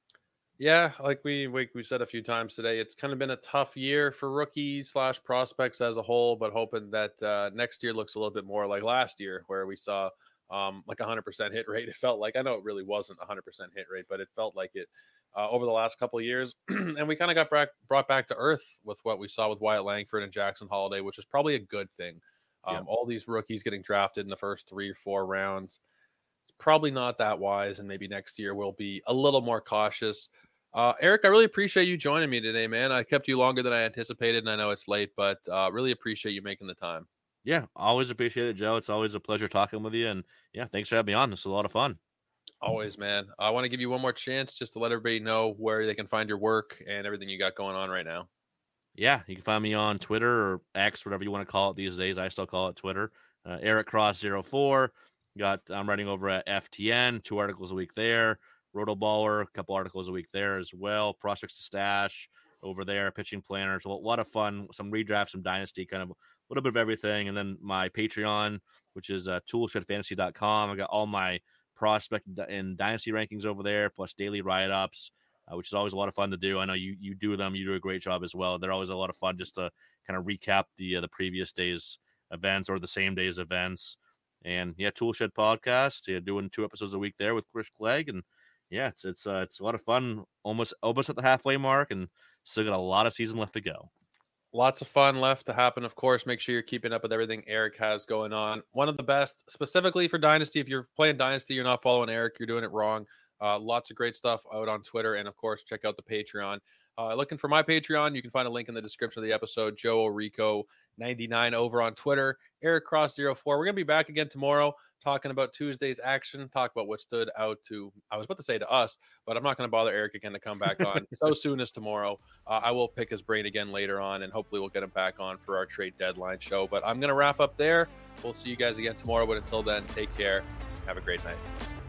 Yeah, like we, we we said a few times today, it's kind of been a tough year for rookies slash prospects as a whole. But hoping that uh, next year looks a little bit more like last year, where we saw um, like a hundred percent hit rate. It felt like I know it really wasn't a hundred percent hit rate, but it felt like it uh, over the last couple of years. And we kind of got brought brought back to earth with what we saw with Wyatt Langford and Jackson Holiday, which is probably a good thing. Um, Yeah. All these rookies getting drafted in the first three or four rounds. Probably not that wise, and maybe next year we'll be a little more cautious. Uh, Eric, I really appreciate you joining me today, man. I kept you longer than I anticipated, and I know it's late, but uh, really appreciate you making the time. Yeah, always appreciate it, Joe. It's always a pleasure talking with you. And yeah, thanks for having me on. This is a lot of fun. Always, man. I want to give you one more chance just to let everybody know where they can find your work and everything you got going on right now. Yeah, you can find me on Twitter or X, whatever you want to call it these days. I still call it Twitter. Uh, Eric Cross zero four. Got I'm writing over at F T N, two articles a week there. Rotoballer, a couple articles a week there as well. Prospects to Stash over there, pitching planners, a lot of fun. Some redraft, some dynasty, kind of a little bit of everything. And then my Patreon, which is uh, toolshed fantasy dot com. I got all my prospect and dynasty rankings over there, plus daily write ups. Uh, which is always a lot of fun to do. I know you you do them. You do a great job as well. They're always a lot of fun just to kind of recap the uh, the previous day's events or the same day's events. And yeah, Toolshed podcast. Yeah, doing two episodes a week there with Chris Clegg, and yeah, it's it's uh, it's a lot of fun. Almost almost at the halfway mark, and still got a lot of season left to go. Lots of fun left to happen, of course. Make sure you're keeping up with everything Eric has going on. One of the best, specifically for Dynasty. If you're playing Dynasty, you're not following Eric, you're doing it wrong. Uh, lots of great stuff out on Twitter. And of course, check out the Patreon. Uh, looking for my Patreon, you can find a link in the description of the episode. Joe Orico ninety-nine over on Twitter. Eric Cross zero four. We're going to be back again tomorrow talking about Tuesday's action, talk about what stood out to, I was about to say to us, but I'm not going to bother Eric again to come back on so soon as tomorrow. Uh, I will pick his brain again later on, and hopefully we'll get him back on for our trade deadline show. But I'm going to wrap up there. We'll see you guys again tomorrow. But until then, take care. Have a great night.